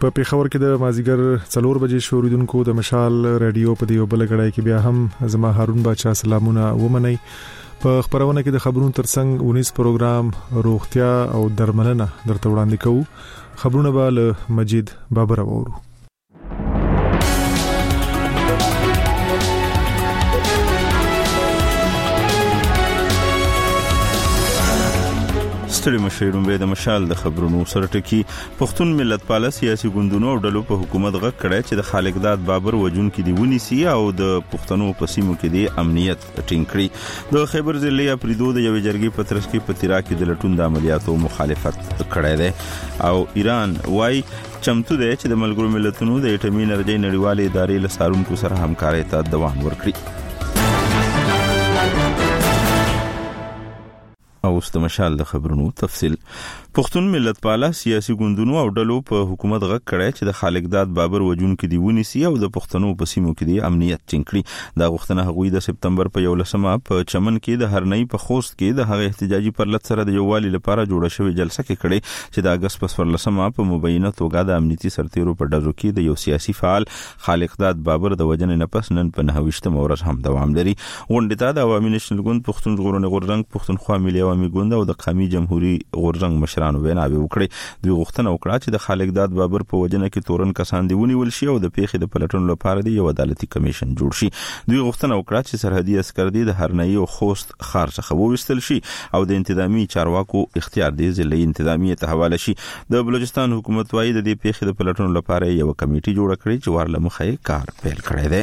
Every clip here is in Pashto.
په پیښور کې د مازیګر 4 بجې شوریدونکو د مشال رادیو په دیو بل غړای کې بیا هم زما هارون باچا سلامونه ومني. په خبرونه کې د خبرونو ترڅنګ 19 پروګرام روغتیا او درملنه درته وړاندې کوو. خبرونه به له مجید بابر اورو. ستړي مشرون به د مشال د خبرونو سره ټکی پښتون ملت پاله سیاسي ګوندونو او ډلو په حکومت غږ کړی چې د خالقداد بابر وجون کې دی ونیسي او د پښتنو په سیمو کې دی امنیت ټینګ کړي. د خیبر ضلع اپریدو د یوې جرګې په ترڅ کې په تیرا کې د لټون د عملیاتو مخالفت کړی دی او ایران وايي چمتو دی چې د ملګرو ملتونو د اټومي انرژي نړیوالې ادارې له سارونکو سره همکارۍ ته دوام ورکړي. او د مشال د خبرونو تفصیل. پښتون ملت پاله سیاسي ګوندونو او ډلو په حکومت غږ کړی چې د خالقداد بابر وجون کې دی ونیسي او د پښتنو په سیمو کې دی امنیت ټینګ کړي. دا غوښتنه هغوی د سپتمبر په 11 په چمن کې د هرنۍ په خوست کې د هغه احتجاجي پرلط سره د یووالي لپاره جوړه شوې جلسه کې کړي چې د اگست په 14 په مبینه توګه د امنیتي سرتیرو په ډزو کې د یو سیاسي فعال خالقداد بابر د وجنې نه پس نن په 29 ورځ هم دوام لري. غونډه ته د عوامي نېشنل ګوند پښتون ژغورنې غورځنګ پښتونخوا ملي عوامي ګوند او د قومي جمهوریت غورځنګ مشرانو ویناوي وکړي. دوی غوښتنه وکړه چې د خالقداد بابر په وجنه کې تورن کسان دی ونیول شي او د پیښې د پلټنو لپاره دی یو عدالتي کمیشن جوړ شي. دوی غوښتنه وکړه چې سرحدي عسكر دی د هرنۍ او خوست خار څخه وویستل شي او د انتظامی چارواکو اختیار دی ضلعي انتظامیه ته حواله شي. د بلوچستان حکومت وايي د دې پیښې د پلټنو لپاره یو کمیټه جوړ کړي چې ورله مخې کار پیل کړی دی.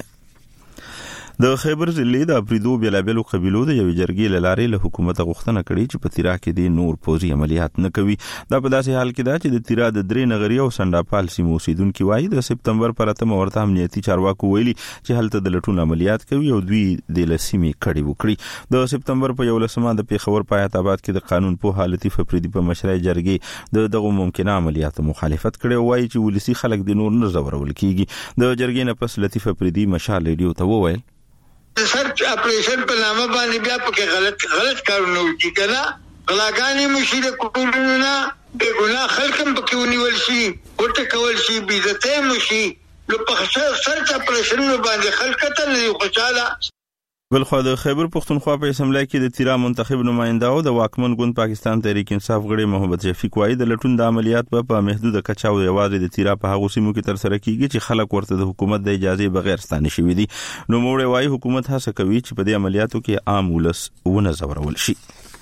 د خیبر ضلع د اپریدو بلابلو قبیلو د یو جرګې لارې له حکومت غوښتنه کړې چې په تیرا کې د نور پوزي عملیات نه کوي. دا په داسې حال کې ده چې د تیرا د درې نغری او سنداپال سیمو اوسیدونکو وايي د سپتمبر پر 8 ورته امنیتي چارواکو ویلي چې هلته د لټون عملیات کوي او دوی د لسیمې کړي وکړي. د سپتمبر په 11 د پیښور په حیات آباد کې د قانون په حالتي فپریدي په مشرۍ جرګې دغه ممکنه عملیاتو مخالفت کړي او وايي چې ولسی خلک د نور نه زورول کیږي. د جرګې نه پس لطیف فپریدي مشال ریډیو ته وویل سرچ اپریشن په نامه باندې بیا پکې غلط کارونه وکړي کنه غلاګانی مشیره کولونه نه به ګناه خلکم پکې ونیول شي ورته کول شي بیزته مشي نو په سرچ اپریشن باندې خلک ته نه خوشاله. بلخو د خیبر پښتونخوا په اسمبلی کې د تیرا منتخب نماینده او د واکمن ګوند پاکستان تحریک انصاف غړي محمد شفیق وايي د لټون د عملیات په محدوده کچا او یوازې د تیرا په هغو سیمو کې تر سره کیږي چې خلک ورته د حکومت د اجازه بغیر ستانه شوي دي. نو موږ وايي حکومت هڅه کوي چې په دې عملیاتو کې عام ولس ونه زورول شي.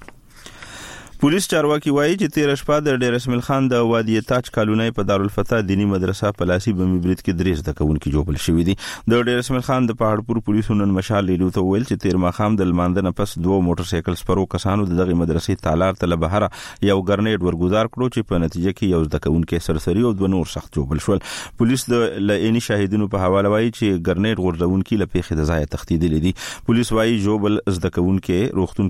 پولیس چارواکي وایي چې 13 شپه د ډیر اسماعیل خان د وادي تاج کالونی په دارالفتح دینی مدرسه په لاسي بمي برید کې درې زده کوونکي جوړل شوې دي. د ډیر اسماعیل خان د پهاړپور پولیسو نن مشال لیدو ته ویل چې 13 ماخام د لماندنه پس دوه موټر سایکل سپرو کسانو دغه مدرسې تالار ته لبهره یو ګرنیډ ورګزار کړو چې په نتیجه کې یو زده کوونکي سرسری او دوه نور سخت جوړل شول. پولیس د لعیني شاهدینو په حواله وایي چې ګرنیډ غورځونکي له پیښې د ځای تښتیدل دي. پولیس وایي جوبل زده کوونکي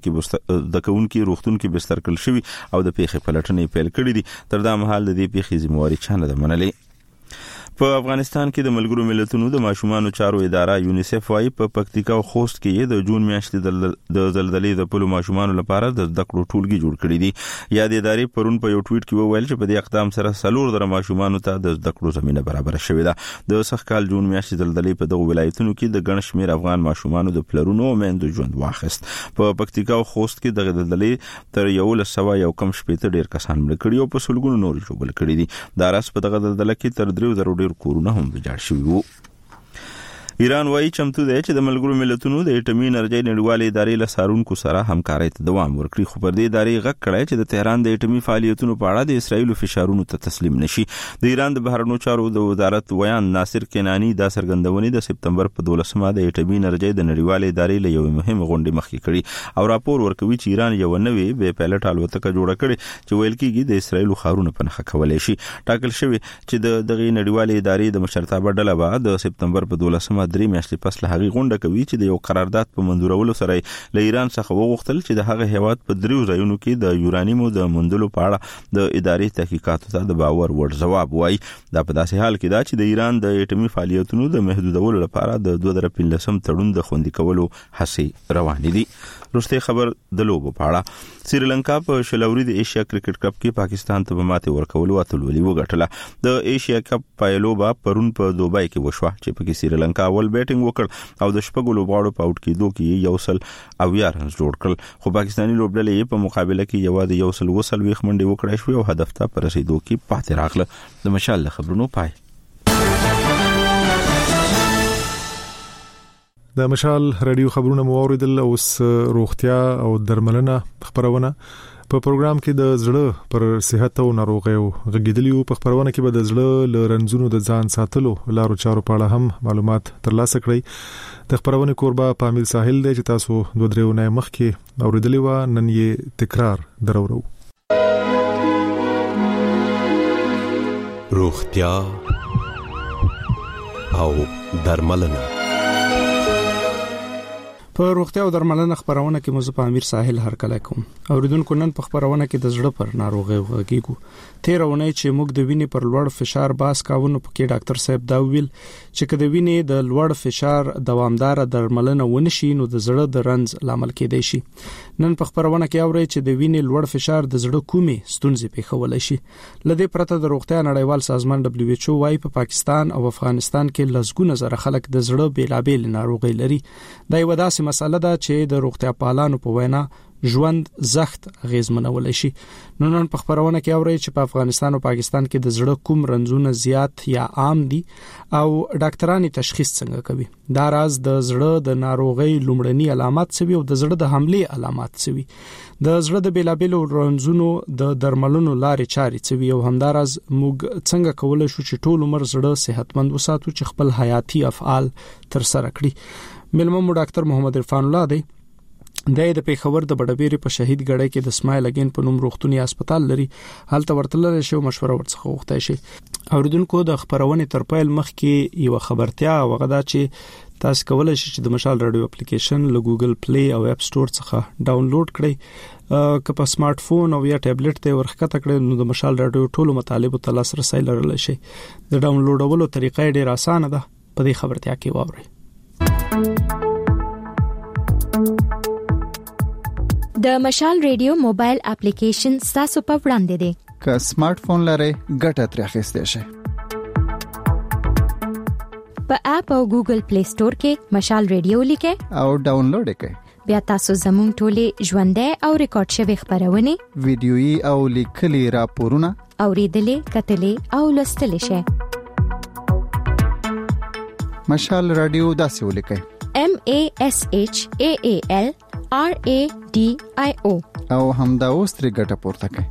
روغتون کې بستر کړل شوی او د پیښې پلټنې پیل کړې دي. تر دا مهال د دې پیښې ذمہواری چا نه ده منلې. په افغانستان کې د ملګرو ملتونو د ماشومانو چارو اداره یونیسف وايي په پکتیکا او خوست کې د جون میاشتې د زلزلې د پلو ماشومانو لپاره د زده کړو ټولګي جوړ کړي دي. یا د ادارې پرون په یو ټویټ کې وویل چې په دې اقدام سره 4 ماشومانو ته د زده کړو زمينه برابر شوې ده. د سخکال جون میاشتې زلزلې په دغه ولایتونو کې د ګڼ شمېر افغان ماشومانو د پلرونو او میندو ژوند واخیست. په پکتیکا او خوست کې د زلزلې تر 100 یو کم شپېته ډیر کسان مړ کړي او په سلګونو نور ژوبل کړي دي. دا راس په دغه زلزلې کې تر 3000 ډیر کورونه هم ویجاړ شوي وو. ایران وايي چمتو دی چې د ملګرو ملتونو د اټومي انرژي نړیوالې ادارې له سارونکو سره همکارۍ ته دوام ورکړي. خو پر دې ادارې غږ کړی چې د تهران د اټومي فعالیتونو په اړه د اسرایلو فشارونو ته تسلیم نشي. د ایران د بهرنیو چارو د وزارت ویان ناصر کنانی دا څرګندونې د سپتمبر په 12 د اټومي انرژي د نړیوالې ادارې له یو مهم غونډې مخکې کړي او راپور ورکوي چې ایران یو نوې بې پایلټ الوتکه جوړه کړې چې ویل کېږي د اسرایلو خارونه په نښه کولای شي. ټاکل شوی چې د دغه نړیوالې ادارې د مشرتابه ډله به د سپتمبر په 12 3 میاشتې پس له هغې غونډه کوي چې د یو قرارداد په منظورولو سره له ایران څخه وغوښتل چې د هغه هیواد په 3 ځایونو کې د یورانیمو د موندلو په اړه د اداري تحقیقاتو ته د باور وړ ځواب وایي. دا په داسې حال کې دا چې د ایران د اټومي فعالیتونو د محدودولو لپاره د 2015 تړون د خوندي کولو هڅې روانې دي. وروستي خبر د لوبو په اړه. سریلانکا په شلوري د ایشیا کرکټ کپ کې پاکستان ته ماته ورکولو اتلولي وګټله. د ایشیا کپ پایلوبا پرون په دوبای کې وشوه چې په کې سریلانکا اول بیټینګ وکړ او د شپږو لوبغاړو په اوټ کېدو کې یو سل او یا رنز جوړ کړل. خو پاکستاني لوبډلې په مقابله کې یوازې یو سل وسل ویخ منډي وکړای شو او هدف ته پر رسیدو کې پاتې راغله. د مشال خبرونو پای. د مشال رادیو خبرونه مو اوریدل. اوس روغتیا او درملنه خبرونه په پروګرام کې د زړه پر صحت او ناروغیو غږیدلیو. په خبرونه کې به د زړه لرنځونو د ځان ساتلو لارو چارو په اړه هم معلومات ترلاسه کړئ. د خبرونه کوربه پامل ساحل دی چې تاسو 2-3 نه مخکې اوریدلی و، نن یې تکرار درورو. روغتیا او درملنه. په روغتیا او درملنه خبرونه کې مو په امیر ساحل هرکله کوم. اوریدونکو نن په خبرونه کې د زړه پر ناروغي وغږیږو. 13 ونې چې موږ د وینې پر لوړ فشار باس کاونو پکې ډاکټر صاحب دا ویل چې کله وینې د لوړ فشار دوامدار درملنه ونشي نو د زړه د رنځ لامل کېدای شي. نن په خبرونه کې اوري چې د وینې لوړ فشار د زړه کومې ستونزې پیښولای شي. لدې پرته د روغتیا نړیوال سازمان WHO وايي په پاکستان او افغانستان کې لسګونه زره خلک د زړه بیلابېل ناروغي لري. دا یو داسې مسله ده چې د روغتیا پالانو په وینا ژوند زخت غیزمنول شي. نن په خبرونه کې اوري چې په افغانستان او پاکستان کې د زړه کوم رنځونه زیات یا عام دي او ډاکټرانو تشخیص څنګه کوي. دا راز د زړه د ناروغي لومړني علامات څه وي او د زړه د حمله علامات څه وي. د زړه د بیلابېلو رنځونو د درملونو لارې چارې څه وي او همدارز موږ څنګه کولای شو چې ټول عمر زړه صحتمند وساتو چې خپل حیاتي افعال تر سره کړي. ملمو ډاکټر محمد عرفان الله دی د پیښور د بډبېری په شهید ګړی کې د اسماعیل اگین په نوم روغتونی هسپتال لري. هلته ورتلل شي او مشوره ورڅخه غوښتای شي. اوریدونکو د خبرونه تر پیل مخ کې یو خبرتیا وغدا چې تاسو کولای شئ چې د مشال رادیو اپلیکیشن له ګوګل پلی او اپ سٹور څخه ډاونلوډ کړئ. که په سمارټ فون او یا ټابلیټ ته ورخکته کړئ نو د مشال رادیو ټولو مطالبو ته لاسرسي لرلی شي. د ډاونلوډولو طریقه ډېر اسانه ده. په دې خبرتیا کې واورئ. د مشال ریډیو موبایل اپلیکیشن تاسو په وړاندې دی. که سمارټ فون لرئ ګټه ترې اخیستئ شئ. په اپ او ګوګل پلی سٹور کې مشال ریډیو لیکئ او ډاونلوډ کړئ. بیا تاسو زموږ ټولې ژوندۍ او ریکارډ شوی خبرونه ویډیويي او لیکلي راپورونه اوریدلې کتلې او لوستلې شئ. مشال رادیو داسې ولیکئ MASHAAL RADIO او همدا اوس ترې ګټه پورته کړئ.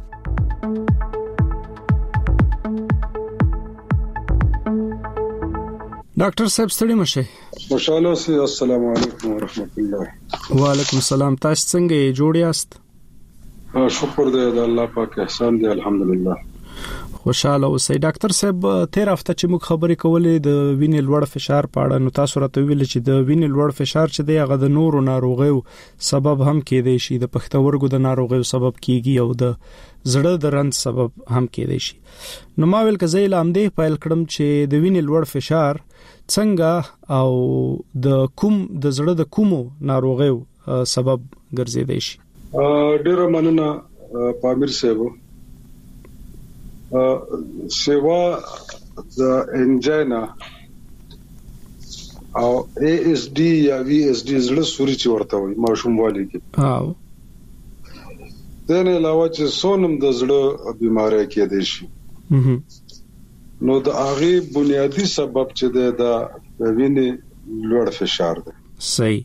ډاکټر صاحب ستړي مشه. خوشاله سي. السلام علیکم ورحمت الله. وعلیکم السلام. تاسو څنګه جوړ یاست؟ شکر دې د الله پاک احسان دی الحمدلله. خوشاله اوسئ. ډاکټر صاحب 13 هفته چې موږ خبرې کولې د وینې لوړ فشار په اړه نو تاسو راته ویل چې د وینې لوړ فشار چې دی هغه د نورو ناروغیو سبب هم کېدای شي، د پښتورګو د ناروغیو سبب کیږي او د زړه د رنځ سبب هم کېدای شي. نو ما ویل که زه لامدې پیل کړم چې د وینې لوړ فشار څنګه او د زړه د کومو ناروغیو سبب ګرځیدای شي. ډیره مننه پامیر صاحب. سیوا د انجینا او ASD یا VSD زړه سوري چې ورته وي ماشوم والی کې. دنه علاوه چې سونم د زړه بيمارۍ کې دي شي نو د هغه بنیادی سبب چې د وینې لوړ فشار دی. صحیح.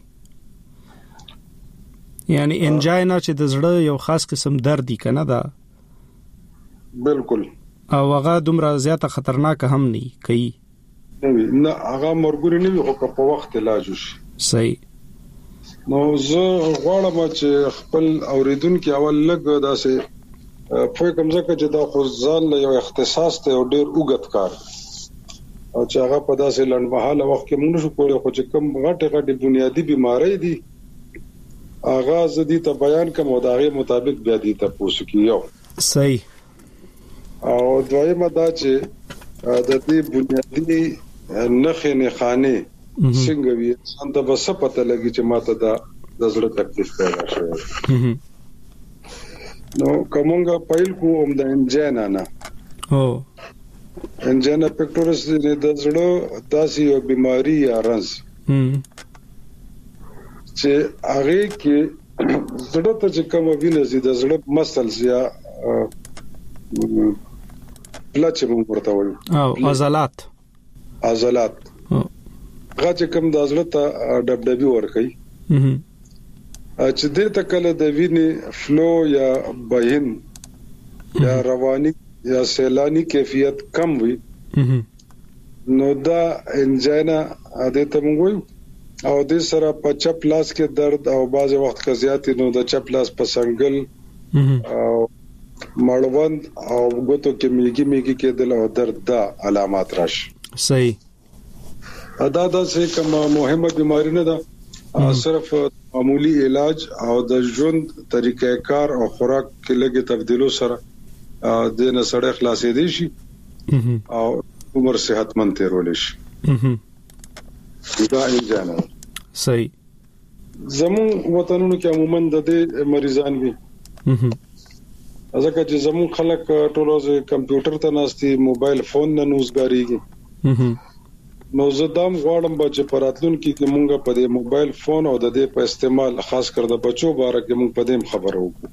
یعنی انجینا چې د زړه یو خاص قسم درد کنه دا بالکل او هغه دومره زیاته خطرناک هم نه کوي. نه هغه مرګوري نه وي خو په وخت علاج شي. صحیح. نو زه غواړم چې خپل اوریدونکو اول لګ داسې په کوم ځکه چې دا خو ځل یو اختصاص ته ډېر اوږد کار او چې هغه په داسې لنډمحاله وخت کې موږ شو کولای خو چې کوم غټه بنیادی بیماری دي هغه زدي ته بیان کوم او دغه مطابق بیا دي ته پوښتنه کیو. صحیح. او دویمه دا چې د دې بنیادی نه خانه څنګه وي څنګه به څه پته لګي چې ماته د زړه تکلیف پیدا شوی. نو کومه پایل کو د انجینا نه انجینا پیکټورس د زړه داسې یو بیماری یا رنځ چې هغه کې زړه ته چې کوم وینه زی د زړه مسلز یا پلاچ مونږ ورته وایو او عضلات هغه چې کوم د زړه ته دبدبي ورکي چې دې تکله د وینې فلو یا بهین یا رواني یا سیلانی کیفیت کم وي نو دا انجینا د ته موږ او د سره په چپ لاس کې درد او بعض وخت کې زیاتې نو د چپ لاس په سنگل او مړوند او غوتو کې میګي کې د درد دا علامات راشي. صحیح. دا څه کوم مهمه بیماری نه ده صرف معمولی علاج او د ژوند طریقې کار او خوراک کې لګي تبدیلو سره د نسړې خلاصې دي شي او عمر صحتمند تیرول شي. دا انجانا. صحیح. زمون وطنونو کې عموما د دې مریضان وي ځکه چې زمون خلک ټول ورځ کمپیوټر ته ناشتي موبایل فون نه نوزګاریږي. نو زدام غواړم چې پراتلون کې مونږه په دې موبایل فون او د دې په استعمال خاص کر د بچو باره کې مونږ په دې خبرو وکړو.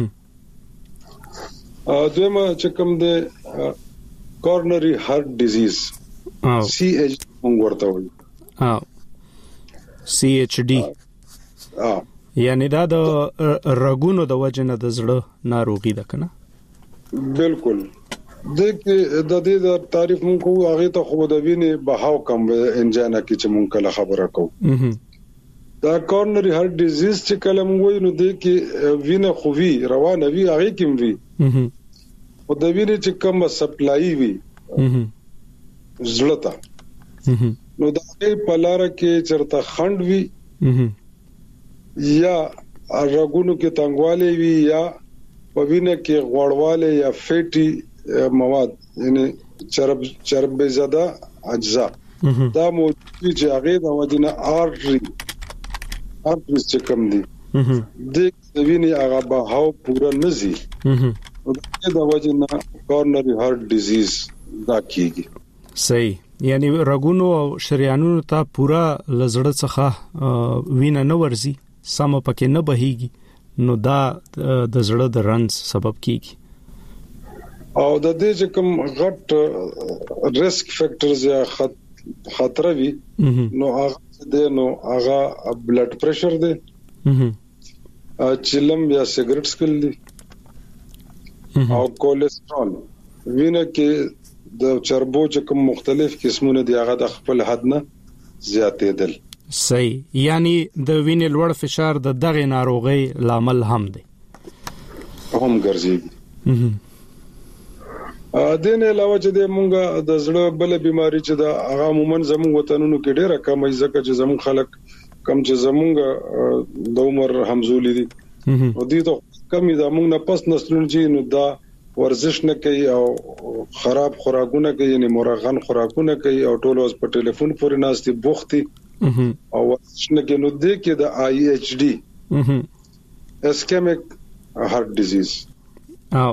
دویمه چې کوم د کورنري هارت ډیزیز CH مونږ ورته وایو. CHD یعنی دا د رګونو د وجنه د زړه ناروغي ده کنه. بالکل. د دې د تعریف مونږ کوو هغه ته خو د وینې بهاو کم انجینا کې چې مونږ کله خبره کوو. دا کورنري هارت ډیزیز چې کله مونږ وایو نو د کې وینه خووي روانه وي هغه کې وي او د وینې چې کوم سپلای وي زړه ته نو دا په لار کې چرته خند وي یا رګونو کې تنګواله وي یا په وینه کې غوړواله یا فیټي مواد یعنی چرب زده اجزا دا موجود چې هغه د وجنه ارټریز چې کوم دي د وینې هغه بهاو پورا نزي او د وجنه کورنري هارت ډیزیز دا کیږي. صحیح. یعنی رګونو او شریانونو ته پورا لزړه څخه وینه نه ورزي سم پکې نه بهيږي نو دا د زړه د رنځ سبب کیږي. او د دې چې کوم غټ ریسک فیکټرز یا خطر وي نو هغه بلډ پريشر دی چلم یا سیګریټ سکل دي او کولیسټرول وینه کې د چربو چې کوم مختلف قسمونه دي هغه د خپل حد نه زیاتېدل. صحیح. یعنی د وینې لوړ فشار د دغه ناروغي لامل هم دی هم ګرځي. دین علاوه چې د مونږه د زړه بل بیماری چې د هغه عموما زموږ وطنونو کې ډېره کمه ځکه چې زموږ خلک کم چې زموږ د عمر همزولي دي او دي ته کمی د مونږ نه پس نسلونه چې نو دا ورزش نه کوي او خراب خوراکونه کوي یعنی مرغن خوراکونه کوي او ټول اوس په ټلیفون پورې ناشتي بوختي او ورزش نه کوي نو د کې د IHD اسکیمک هارت ډیزیز او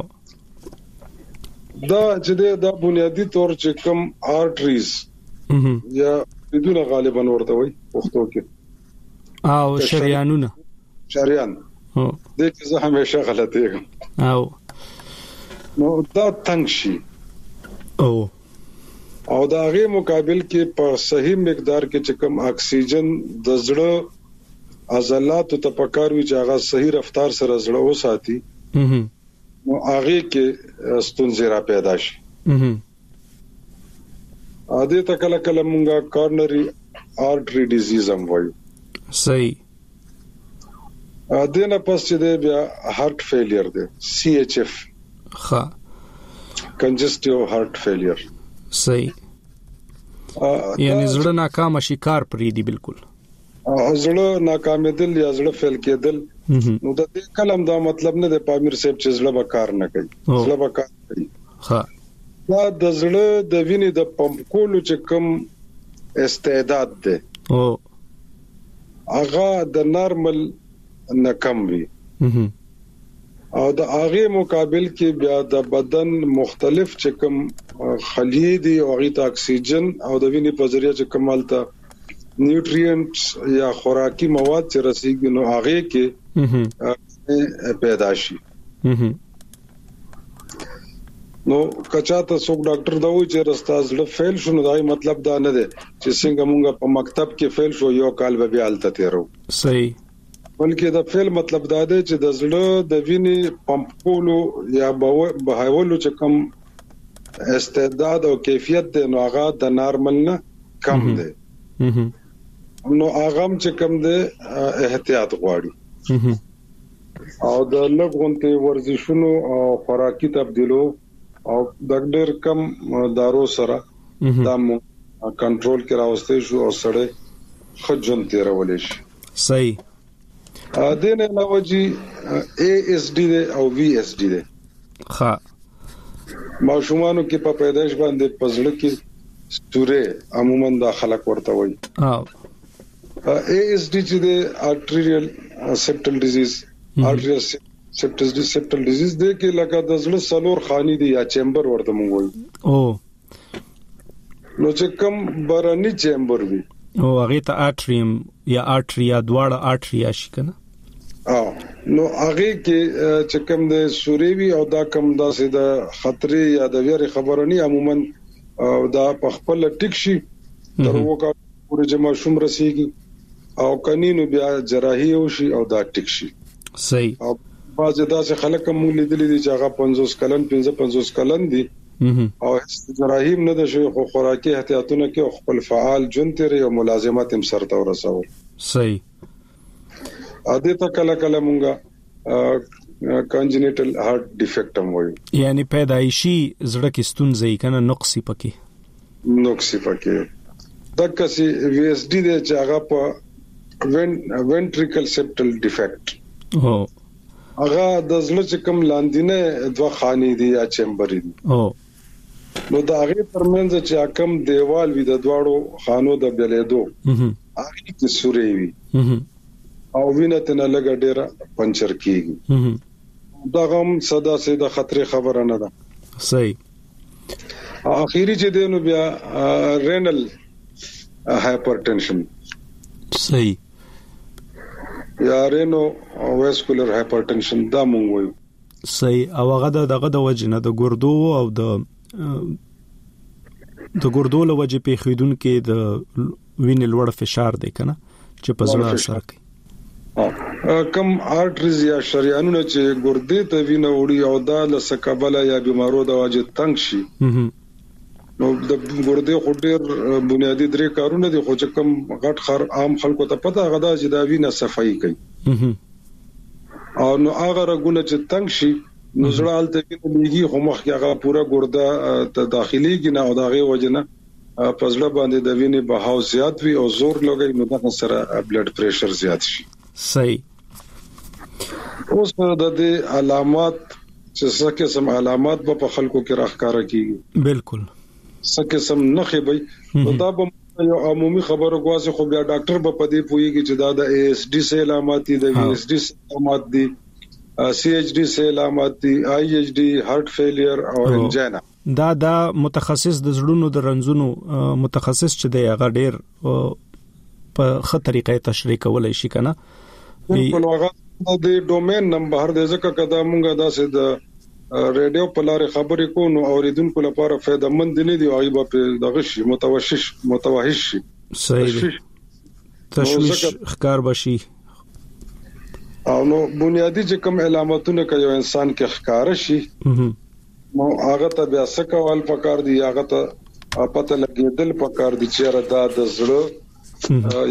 دا چې دا بنیادی طور چې کوم آرټریز یا بدون غالبا ورته وي پښتو کې او شریانونه شریان دې چې زه همیشه غلطه یم او نو دا تنګ شي او دا غي مقابل کې په صحیح مقدار کې چې کوم اکسیجن د زړه عضلات ته پکاروي چې هغه صحیح رفتار سره زړه وساتي نو هغه کې ستونزې را پیدا شي. اده تکله کله مونږه کورنري آرټری ډیزیز هم وایو. صحیح. اده نه پس چې بیا هارت فیلیر دی CHF ها کنجستیو هارت فیلیر. صحیح. یعنی زړه ناکام شي کار پرې دی بالکل زړه ناکامېدل یا زړه فیل کېدل نو د دې کلم دا مطلب نه دی پامیر صاحب چې زړه به کار نه کوي زړه به کار کوي ها دا د زړه د وینې د پمپ کولو چې کوم استعداد دی هغه د نارمل نه کم وي او د هغه مقابل کې بیا د بدن مختلف چې کوم خلیې دي او غي اکسیجن او د وینې په ذریعہ چې کمالته نیوټریانټس یا خوراکي مواد چې رسیږي نو هغه کې پیدا شي نو کچاته څوک ډاکټر دا وایي چې رستاز له فیل شو نو دای مطلب دا نه دی چې څنګه مونږ په مکتب کې فیل شو یو کال به بیا الته تیرو صحیح بلکې دا فیل مطلب دا دی چې د زړه د وینې پمپ کولو یا بهاولو چې کم استعداد او کیفیت دی نو هغه د نارمل نه کم دی نو هغه چې کم دی احتیاط غواړي او د لږونته ورزشونو او خوراکي تبدیلو او د ډېر کم دارو سره دا کنټرول کې راوستي شو او سره خجن تیرولې شي صحیح د نه علاوه جی ASD او VSD ده ها ماشومانو کې په پیدائش باندې پزړه کې ستوره عموما د خلک ورته وي ASD چې د arterial septal disease arterial septal disease د کې لکه د زړه سلور خاني دي یا چیمبر ورته مونږ وایو نو چې کوم برانی چیمبر وي او هغه ته اټریم یا اټریا دواړه اټریا شي کنه نو هغه کې چې کوم د سوریوي او دا کوم داسې د خطرې یا د ویری خبرني عموما دا په خپل ټیک شي تر وګه پورې جمع شوم رسیږي او کنينو بیا جراحي وشي او دا ټیک شي صحیح او باز داسې خلک هم لیدلې دي چې هغه 50 کلن 55 کلن دي او جراحي نه ده شي خو خوراکي احتیاطونه کې خپل فعال جون تیري او ملازمات هم سره ورسول صحیح اده ته کله کله مونږه کانجنیټل هارت ډیفیکټ هم وایو یعنی پیدایشي زړه کې ستونزې کنه نقصي پکې دکسي VSD د چاغه په ventricle septal defect هغه د زړه چې کوم لاندینه دوه خاني دي یا چیمبر دي نو دا هغه ترمنځ چې کوم دیوال وي د دواړو خانو د بلیدو هغه کې سوري وي او وینه تنه لګ ډیره پنچر کیږي دا هم صدا سیده خطر خبره نه ده صحیح اخیری چې دینو بیا رینل هایپرټنشن صحیح یا رینو واسکولر هایپرټنشن دا مونږ وایو صحیح او هغه دغه د وجنه د ګردو او د ګردو له وجې په خیدون کې د وینې لوړ فشار دی کنه چې په زړه اثر کوي کم آرټریز یا شریانونه چې ګردې ته وینه وړي او دا له سکبله یا بیمارو د وجې تنګ شي نو د ګردې خډیر بنیادی درې کارونه دي خو چې کم غټ خر عام خلکو ته پته غدا چې دا وینه صفائی کوي او نو هغه رګونه چې تنګ شي نو زړه حالت کې لګي خو مخ کې هغه پورا ګرده ته داخلي کې نه او داغه وجنه پزړه باندې د وینې بهاو زیات وي او زور لګي نو دا سره بلډ پریشر زیات شي صحیح اوس د دې علامات چې څه قسم علامات په خلکو کې راښکاره کیږي بالکل څه قسم نخې وي نو دا به یو عمومي خبره غواړي خو بیا ډاکټر به پدې پويږي چې دا د ASD سه علامات دي د VSD سه علامات دي CHD سه علامات دي IHD هارت فیلیر او انجینا دا متخصص د زړونو د رنځونو متخصص چې دی هغه ډېر په خطرې تشریح کولای شي کنه په هغه د ډومین نمبر د ځکه کدا مونږه داسې د ریډیو په لارې خبرې کو نو اوریدونکو لپاره فائدہ مند نه دی او ایبه په دغه شي متوحش شي صحیح تشویش ښکار بشي او نو بنیادی چې کوم علامتونه کوي انسان کې ښکار شي نو هغه ته بیا څه کول پکار دی هغه ته پته لګیدل پکار دی چې را د زړه یا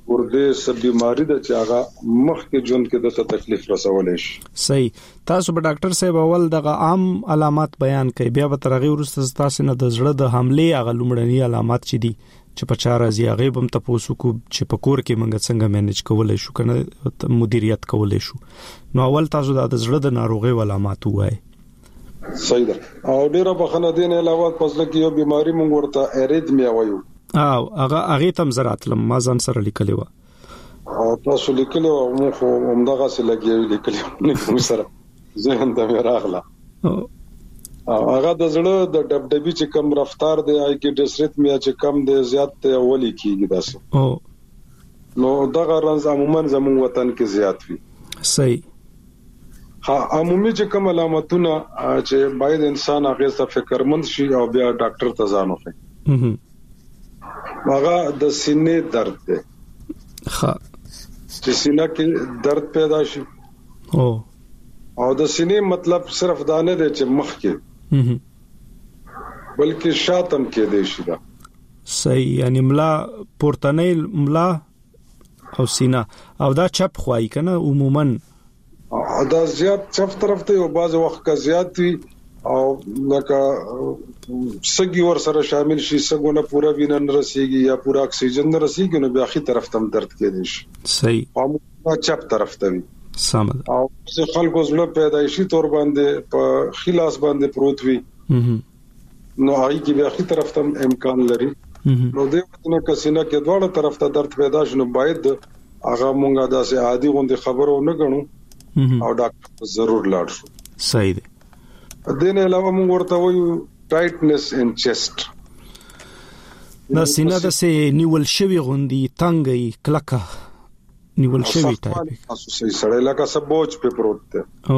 ګردې سب بیماری د چاغه مخ کې جون کې د تکلیف رسولې شي. صحیح. تاسو به ډاکټر صاحب اول دغه عام علامات بیان کړئ، بیا به ترغه ورسته تاسو نه د زړه د حمله هغه لومړني علامات چې دي چې په چا راځي هغه هم تاسو کو چې په کور کې منګ څنګه مینج کولای شو کنه مدیریت کولای شو. نو اول تاسو د زړه د ناروغي علامات وایي. صحیح ده. او ډیره بخنه دین علاوه پسله کې یو بیماری مونږ ورته اریدمیا وایو. هغه تم زرات لم ما ځان سره لیکلی و. او تاسو لیکلی و مو خو همدغه سره لګي لیکلی نه کوم سره ذهن ته راغله. هغه د زړه د دبدبي چې کم رفتار دی آی کې ډیسریتمیا چې کم دی زیات ته اولی کیږي داسې. نو دغه رنز عموما زموږ وطن کې زیات وي. صحیح. عمومي چې کوم علامتونه چې باید انسان هغه څه فکرمند شي او بیا ډاکټر ته ځان وکړي. هغه د سینې درد دی. چې سینه کې درد پیدا شي. او د سینې مطلب صرف دا نه دی چې مخ کې بلکې شاتم کې دی شي دا. صحیح. یعنی ملا پورتنۍ ملا او سینه او دا چپ خوای کنه عموما دا زیات چپ طرف ته او بعض وخت کا زیات وي او لکه سګي ور سره شامل شي سګونه پورا وینه نه رسیږي یا پورا اکسیجن نه رسیږي نو بیا اخی طرف ته درد کېدی شي. صحیح. او چپ طرف ته وي. سم ده. او څه خلکو زړه پیدایشي تور باندې په خلاص باندې پروت وي نو هغه کې بیا اخی طرف ته امکان لري. نو دغه کسینه کې دواړه طرف ته درد پیدا شنو باید هغه مونږه داسې عادي غونډه خبرو نه غنو او ډاکټر ضرور لاړ شو. صحیح دی. دین علاوه موږ ورته وایو ټایټنس ان چیست. دا سینه د سه نیول شوی غوندي تنګي کلکه نیول شوی ټایپ. تاسو صحیح سره لکه سبوچ په پروت ده.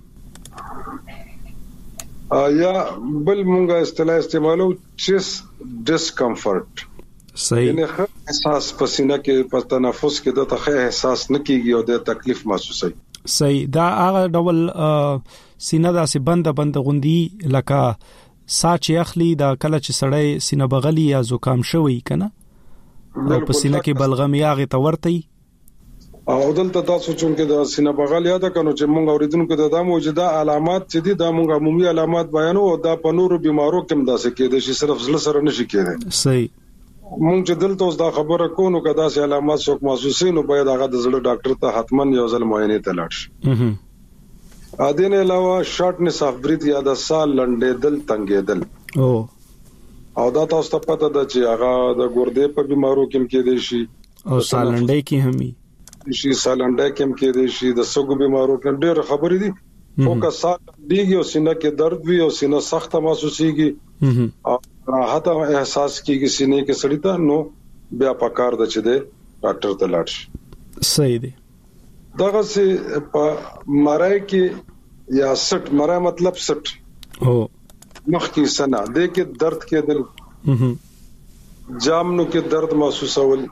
یا بل موږ استعمالو چیست ډیسکمفورت. صحیح. یعنی احساس پسینه کې په تنفس کې د تخه احساس نه کیږي او د تکلیف محسوسي. صحیح. دا هغه ډول سینه داسې بند غوندي لکه ساچ اخلي دا کله چې سړی سینه بغلی یا زکام شوی کنه او په سینه کې بلغم یاغه تورتي. او دلته تاسو چې د سینه بغل یاد کړو چې موږ اوریدونکو د دمو چې دا علامات چې دي دا موږ عمومي علامات بیانو او دا په نورو بیمارو کې هم داسې کېدای شي صرف زړه سره نشي کېدای. صحیح. مونږ چې دلته اوس دا خبره کوو کدا سي علامات څوک محسوسین نو باید هغه د زړه ډاکټر ته حتما یو ځل معاینه ته لاړ شي. اذن علاوه شارټنس اف بریث یا د سال لنډېدل تنګېدل. او دا تاسو ته پته ده چې هغه د ګردې په بیمارو کې کېدای شي او سال لنډۍ کې هم شي سال لنډۍ کې کېدای شي د سګو بیمارو کې ډېر خبرې دي. او که سال دیږي او سینه کې درد وي او سینه سخت محسوسيږي او راحت احساس کیږي سینې کې سړی ته نو بیا پکار د چي دي ډاکټر ته لاړ شي. صحیح دی. دغه سي په مړای کې یا سټ مړای مطلب سټ مخ کې سنا د کې درد کېدل جامنو کې درد محسوسول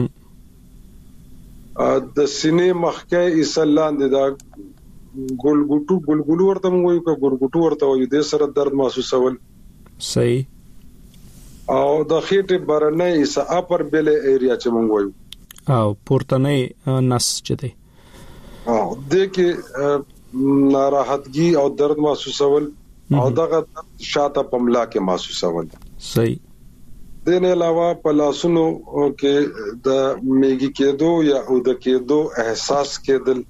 د سینې مخ کې اسلان دي دا ګلګوټو ورته وایو که ګورګوټو ورته وایو د سره درد محسوسول. صحیح. او د خېټه برنه ایسا اپر بیل ایریا چې مونږ وایو او پورتنۍ نس چې دی او د کې ناراحتګي او درد محسوسول او دغه شاته پملا کې محسوسول. صحیح. دین علاوه په لاسونو کې د میګي کېدو یا او د کېدو احساس کېدل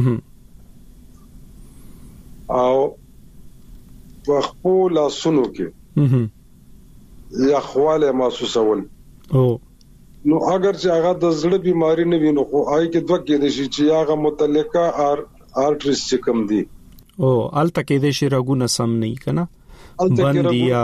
او په خپل لاسونو کې یا خواله محسوسول. نو اگر چې هغه د زړه بیماری نه وي نو خو آی کې دوه کې د شي چې هغه متعلقه ارټریز چې کم دي او الته کې د شي رګونه سم نه کنه باندې یا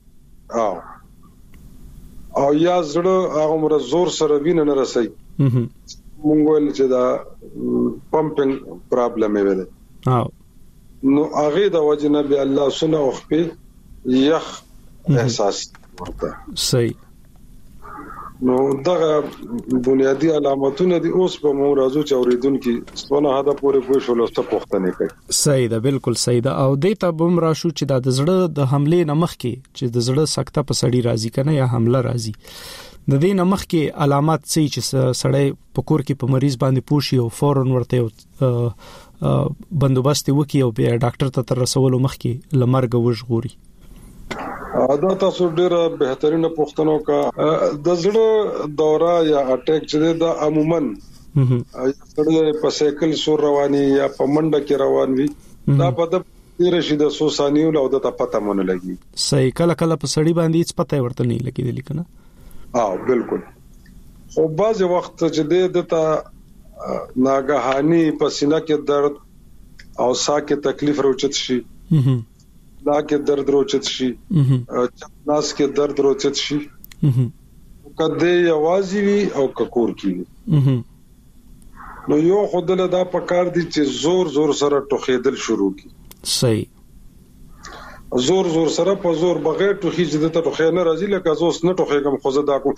او یا زړه هغه مر زور سره وینه نه رسي مونږ ول چې دا پمپینګ پرابلم وي نو هغه د وجنه به الله سنه او خپل یخ احساس ورته. صحیح. نو دغه بنیادی علامتونه دي اوس په مو راځو چې اوریدونکو څونه هدا پورې پوه شول او څه پوښتنه کوي. صحیح ده. بالکل صحیح ده. او دیتا بم راشو چې د زړه د حمله نمخ کې چې د زړه سکته په سړی راځي کنه یا حمله راځي د دې نمخ کې علامات چې سړی په کور کې په مریض باندې پوښي او فورن ورته بندوبست وکي او بیا ډاکټر ته تر رسولو مخکې لمرګ وژغوري. دا تاسو ډیره بهترینه پوښتنه وکړه. د زړه دوره یا اٹیک چې دا عموما سړی په سایکل سور رواني یا په منډه کې روان وي دا په د تیر شي د 100 ثانیو له د پته مونږ لګي. صحیح کله په سړی باندې هیڅ پته ورته نه لګیدل کنه. بالکل. خو بعض وخت چې د تا ناګهاني پسینه کې درد او ساه کې تکلیف راوچت شي لا کې درد راوچت شي ناس کې درد راوچت شي کده یوازې وي او ککور کې نو یو خدله دا پکار دي چې زور سره ټوخېدل شروع کی. صحیح. زور سره په زور بغیر ټوخي چې د ټوخې نه راځي لکه زوس نه ټوخېږم خو زه دا کوم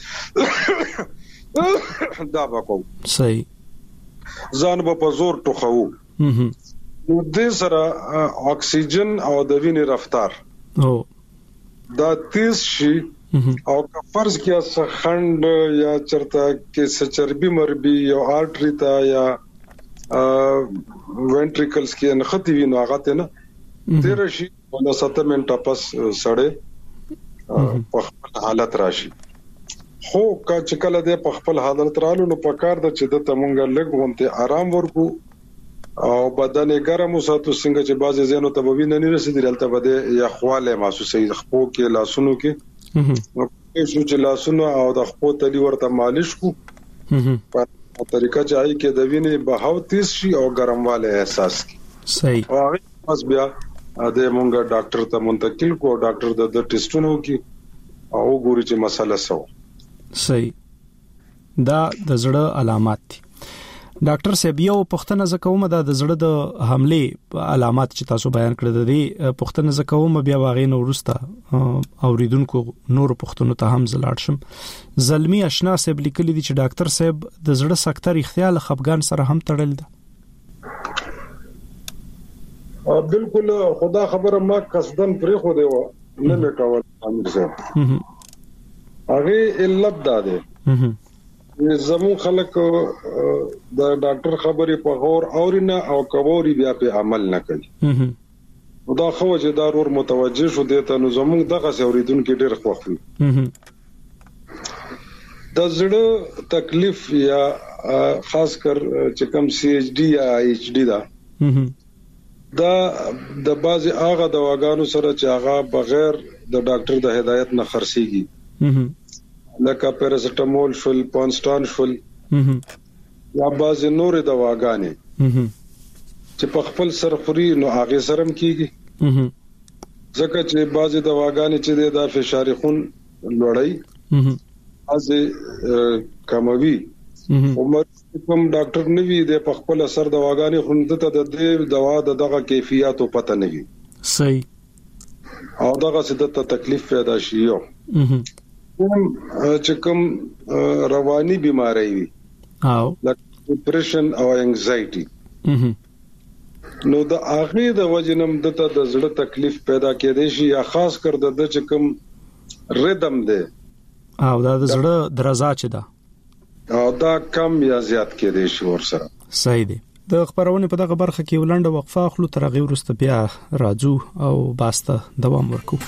دا وکاو. صحیح. ځان په زور ټوخاو نو د سره اکسیجن او د وینې رفتار دا تیز شي او که فرض کیا سخند یا چرته کې چربي مربي یا آرټري تا یا وینټریکلز کې نختی وي نو هغه ته نه تیر شي ول 7 منټه پس سړې په خپل حالت راشي. خو کا چې کله د په خپل حالت رالو نو په کار د چې د تمونګه لګ ومته آرام ورکو او بدن ګرم وساتو څنګه چې بعضی زینو ته وینې نه رسیدي دلته بده یا خواله محسوسې خپو کې لاسونو کې شو چې لاسونو او د خپو تلی ورته مالش کو په طریقه چې کې د وینې بهاو تیز شي او ګرمواله احساس کی. صحیح. او پس بیا د مونږه ډاکټر ته منتقل کو ډاکټر د ټیسټونو کی او ګوري چې مسله سو. صحیح. دا د زړه علامات دي. ډاکټر صاحب یو پوښتنه زکوم د زړه د حمله علامات چې تاسو بیان کړل دي پوښتنه زکوم بیا واغې نو ورسته اوریدونکو نور پوښتنو ته هم زلاړ شم. زلمی آشنا صاحب لیکلي دي چې ډاکټر صاحب د زړه سکتر اختیال خفګان سره هم تړل ده. بالکل خدا خبره ما قصدن پرې خو دی و نه میکاول امیر صاحب هغه علت ده زمو خلک د ډاکټر خبرې په غور اورینه او کووري بیا په عمل نه کوي. دا خو چې دا ور متوجه شو دي ته نو زمو دغه اوریدونکو ډېر خوښوي. د زړه تکلیف یا خاص کر چې کم سی ایچ ډی یا ایچ ډی دا د بعضي هغه دواګانو سره چې هغه بغیر د ډاکټر د هدایت نه خرڅيږي لکه پیراسټامول شول پانسټان شول یا بعضي نور دواګانې چې په خپل سرخوري نو هغه سرم کیږي ځکه چې بعضي دواګانې چې د فشار خون لوړای ازه کموي عمر کوم ډاکټر نوی د په خپل اثر دواګانې خوندته د دوا دغه کیفیت او پته نه وي. صحیح. او دغه څه د تکلیف پیدا شي یو چې کوم رواني بيماري وي او لکه ډیپریشن او انګزایټي نو د هغه د وجنم د زړه تکلیف پیدا کېدې شي یا خاص کر د چې کوم ریدم ده او دا د زړه درزا چې ده او دا کم یا زیات کېدې شي ورسره. صحیح دی. د خبرونه په دغه برخه کې ولنډه وقفه اخلو تر هغه وروسته بیا راځو او باسته دوام ورکو.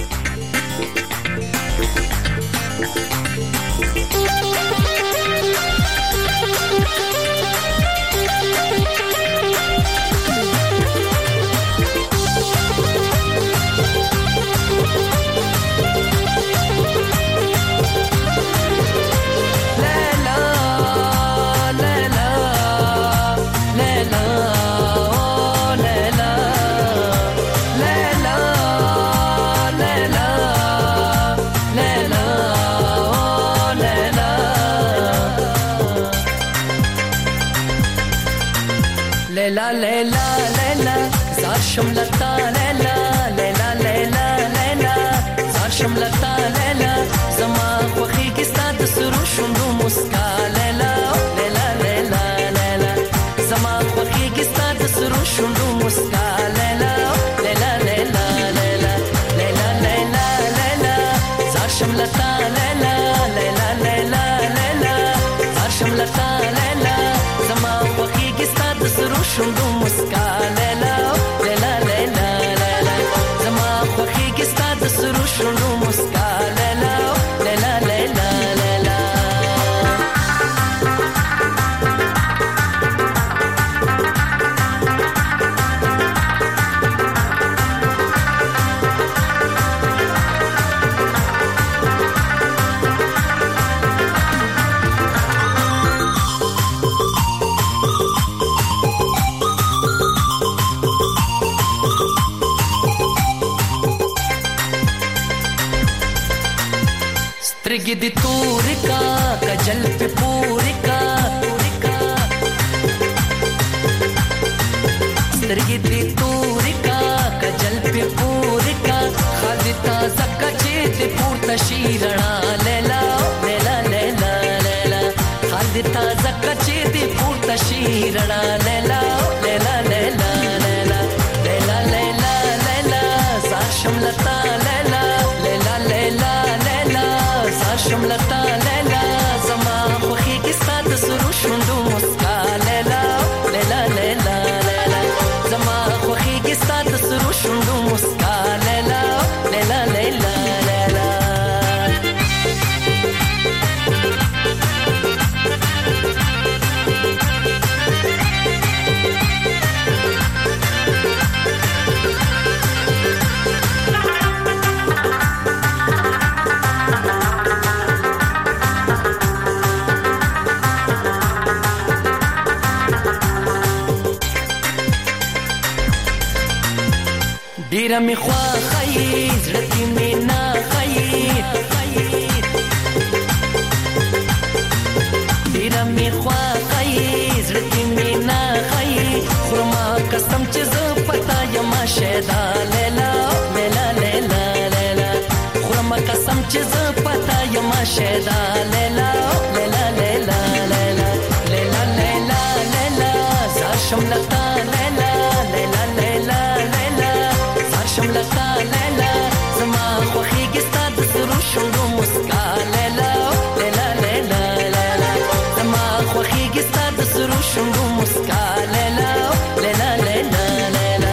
ليلى ليلى ليلى صار شملتا ليلى ليلى ليلى ليلى صار شملتا ليلى زما خوخي کې ستاد سرو شوندو مسکا ليلى ليلى ليلى ليلى زما خوخي کې ستاد سرو شوندو مسکا ليلى ليلى ليلى ليلى ليلى ليلى ليلى صار شملتا ليلى ليلى لتا لیلا زما خوخیږي ستا د سرو شونډو مسکا لیلا لیلا لیلا لیلا زما خوخیږي ستا د سرو شونډو مسکا لیلا لیلا لیلا لیلا سترګې دې تورې کا کجل په پورې کا سترګې دې تورې کا کجل په پورې کا خالي تازه کچې دې پورته شي رڼا لیلا لیلا لیلا لیلا خالي تازه کچې دې پورته شي رڼا لیلا لیلا لیلا لیلا لیلا لیلا لیلا زار شملتا لیلا لیلا لیلا شملتا لیلا زما خوخیږي ستا د سرو شونډو مسکا لیلا لیلا لیلا لیلا زما خوخیږي ستا د سرو شونډو مسکا لیلا لیلا لیلا لیلا ډیره می خواخی زړه کې می نه خی ډیره می خواخی زړه کې می نه خی خرما قسم چې زه پتا یم شهدا لیلا لیلا لیلا لیلا خرما قسم چې زه پتا یم شهدا لیلا لیلا لیلا لیلا لیلا لیلا لیلا زار شملتا لیلا لیلا لیلا شملتا لیلا زما خوخیږي ستا د سرو شونډو مسکا لیلا لیلا لیلا لیلا زما خوخیږي ستا د سرو شونډو مسکا لیلا لیلا لیلا لیلا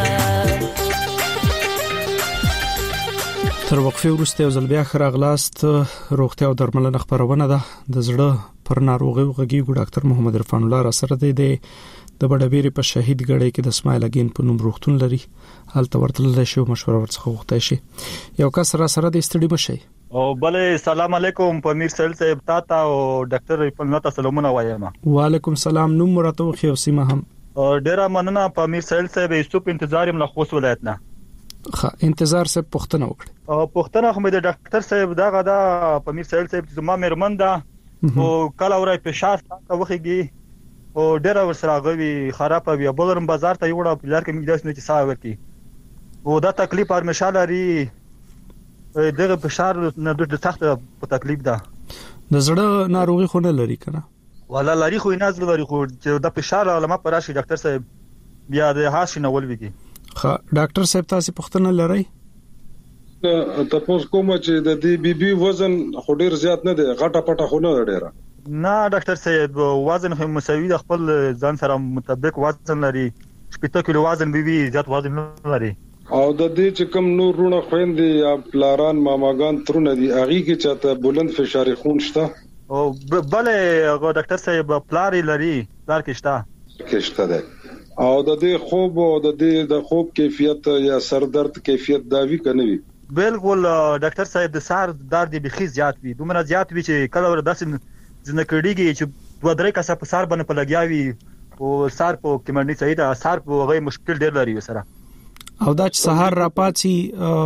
تر وقفه وروسته یو ځل بیا خراغلاست روغتیا او درملنه خبرونه ده د زړه پر ناروغي غږیږي ډاکټر محمد عرفان الله را سره دی د بډبېری په شهید ګړی کې د اسماعیل اگین په نوم روغتون لري هلته ورتلل شي او مشوره ورڅخه غوښتای شي یو کس را سره د استډي مشي او بل سلام علیکم پمیر سیل صاحب تاته او ډاکټر عرفان الله سلامونه وایم وعلیکم سلام نوم مراتو خو سیمه هم ډیره مننه پمیر سیل صاحب ایستوپ انتظار یم له خوست ولایت نه انتظار صاحب پښتنه وکړه پښتنه خو د ډاکټر صاحب دغه دا پمیر سیل صاحب زما مېرمن ده او کله ورای فشار تاسو وخیږي او ډېر ورسره غوي خراب وي بلرم بازار ته یوړه په لار کې مې داس نه چې ساوي ورکی او دا تکلیف پر مشال لري دغه فشار نه د تخت په تکلیف ده د زړه ناروغي خو نه لري کنه ولا لري خو نه لري خو چې د فشار علامه پر راشي ډاکټر صاحب بیا د هاش نه ولويږي ډاکټر صاحب تاسو پښتنه لري تاسو کوم چې د دې بي وزن خو ډیر زیات نه دی غټه پټه خو نه ډیره نه ډاکټر صاحب وزن هم مساوي د خپل ځان سره مطابق وزن لري 70 کیلو وزن بي زیات وزن نه لري او د دې چې کوم نور رونه خويندې یا پلاران ماماګان ترونه دي اغي کې چاته بلند فشار خون شته او بل ډاکټر صاحب پلار لري پلار کې شته ده او د دې خوب او د دې د خوب کیفیت یا سر درد کیفیت داوی کنه وي بالکل ډاکټر صاحب د سر درد به خي زیات وي دومره زیات وي چې کله ور داسې ځنکړيږي چې دوه درې کسه په سر باندې پلګیاوي او سر په کمرني صحیح ده سر په غي مشکل ډېر لري سره او دا چې سحر را پاتې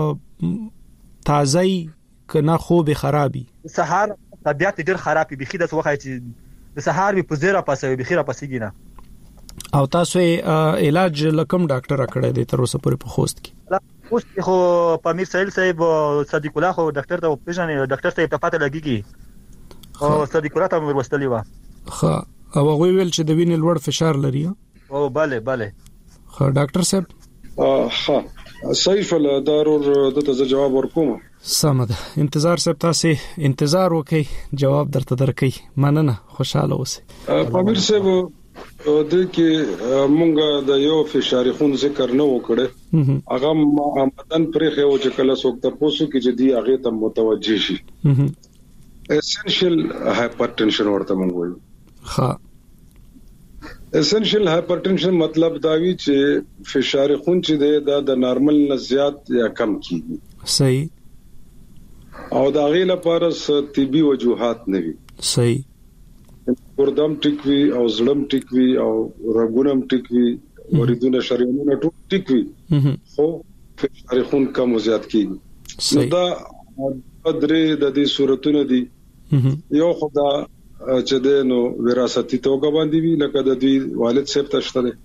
تازه کنا خوب خرابي سحر طبيعت ډېر خرابي بخي د وخت چې د سحر په زیره پاسه بخي را پاسيږي نه او تاسو علاج لکم ډاکټر کړی دی تر اوسه پورې په خوست کې خوست خو پامیر سهیل صاحب صدیق الله خو ډاکټر ته پیژنې ډاکټر صاحب ته پته لګیږي او صدیق الله ته ورستلی و خو او هغه ویل چې د وینې لوړ فشار لري او bale خو ډاکټر صاحب صحیح فل ضرور دته جواب ورکوم سمد انتظار صاحب تاسو انتظار وکي جواب درته درکې مننه خوشاله اوسئ امیر صاحب د کې مونږه د یو فشار خون ذکر نه وکړه هغه آمدن پرې خو چې کله څوک تاسو کې چې دی هغه ته متوجي شي اسنشل هایپرټنشن ورته مونږ وایو ها اسنشل هایپرټنشن مطلب دا وی چې فشار خون چې د نارمل نه زیات یا کم کیږي صحیح او دا غي لپاره طبي وجوهات نه وي صحیح ګردم ټیک وی او زړم ټیک وی او رګونم ټیک وی وریدونه شریانونه ټیک وی خو فشار خون کم او زیات کیږي نو دا درې د دې صورتونه دي یو خدا چې د نو وراثتي توګه باندې وی لکه د دې والد صاحب تشته ده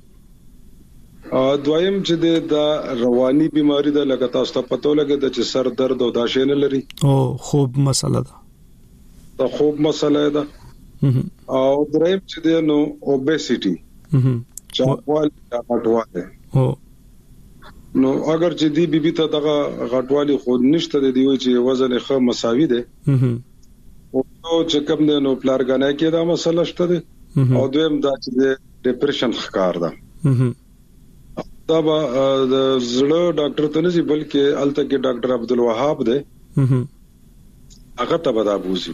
دویم چې د رواني بيماري ده لکه تاسو ته پته لګي د سر درد او دا شینه لري او خوب مسله ده دا خوب مسله ده او دریم چې د نو اوبېسيټي چاپوال غټواله نو اگر چې دی بي ته دغه غټوالي خود نشته دی وی چې وزن ښه مساوي ده او چې کوم د نو پلارګانې کې دا مسله شته ده او دویم دا چې د ډیپریشن ښکار ده دا د زړه ډاکټر ته نه سي بلکې الته کې ډاکټر عبد الوهاب ده هغه ته بدا بوزي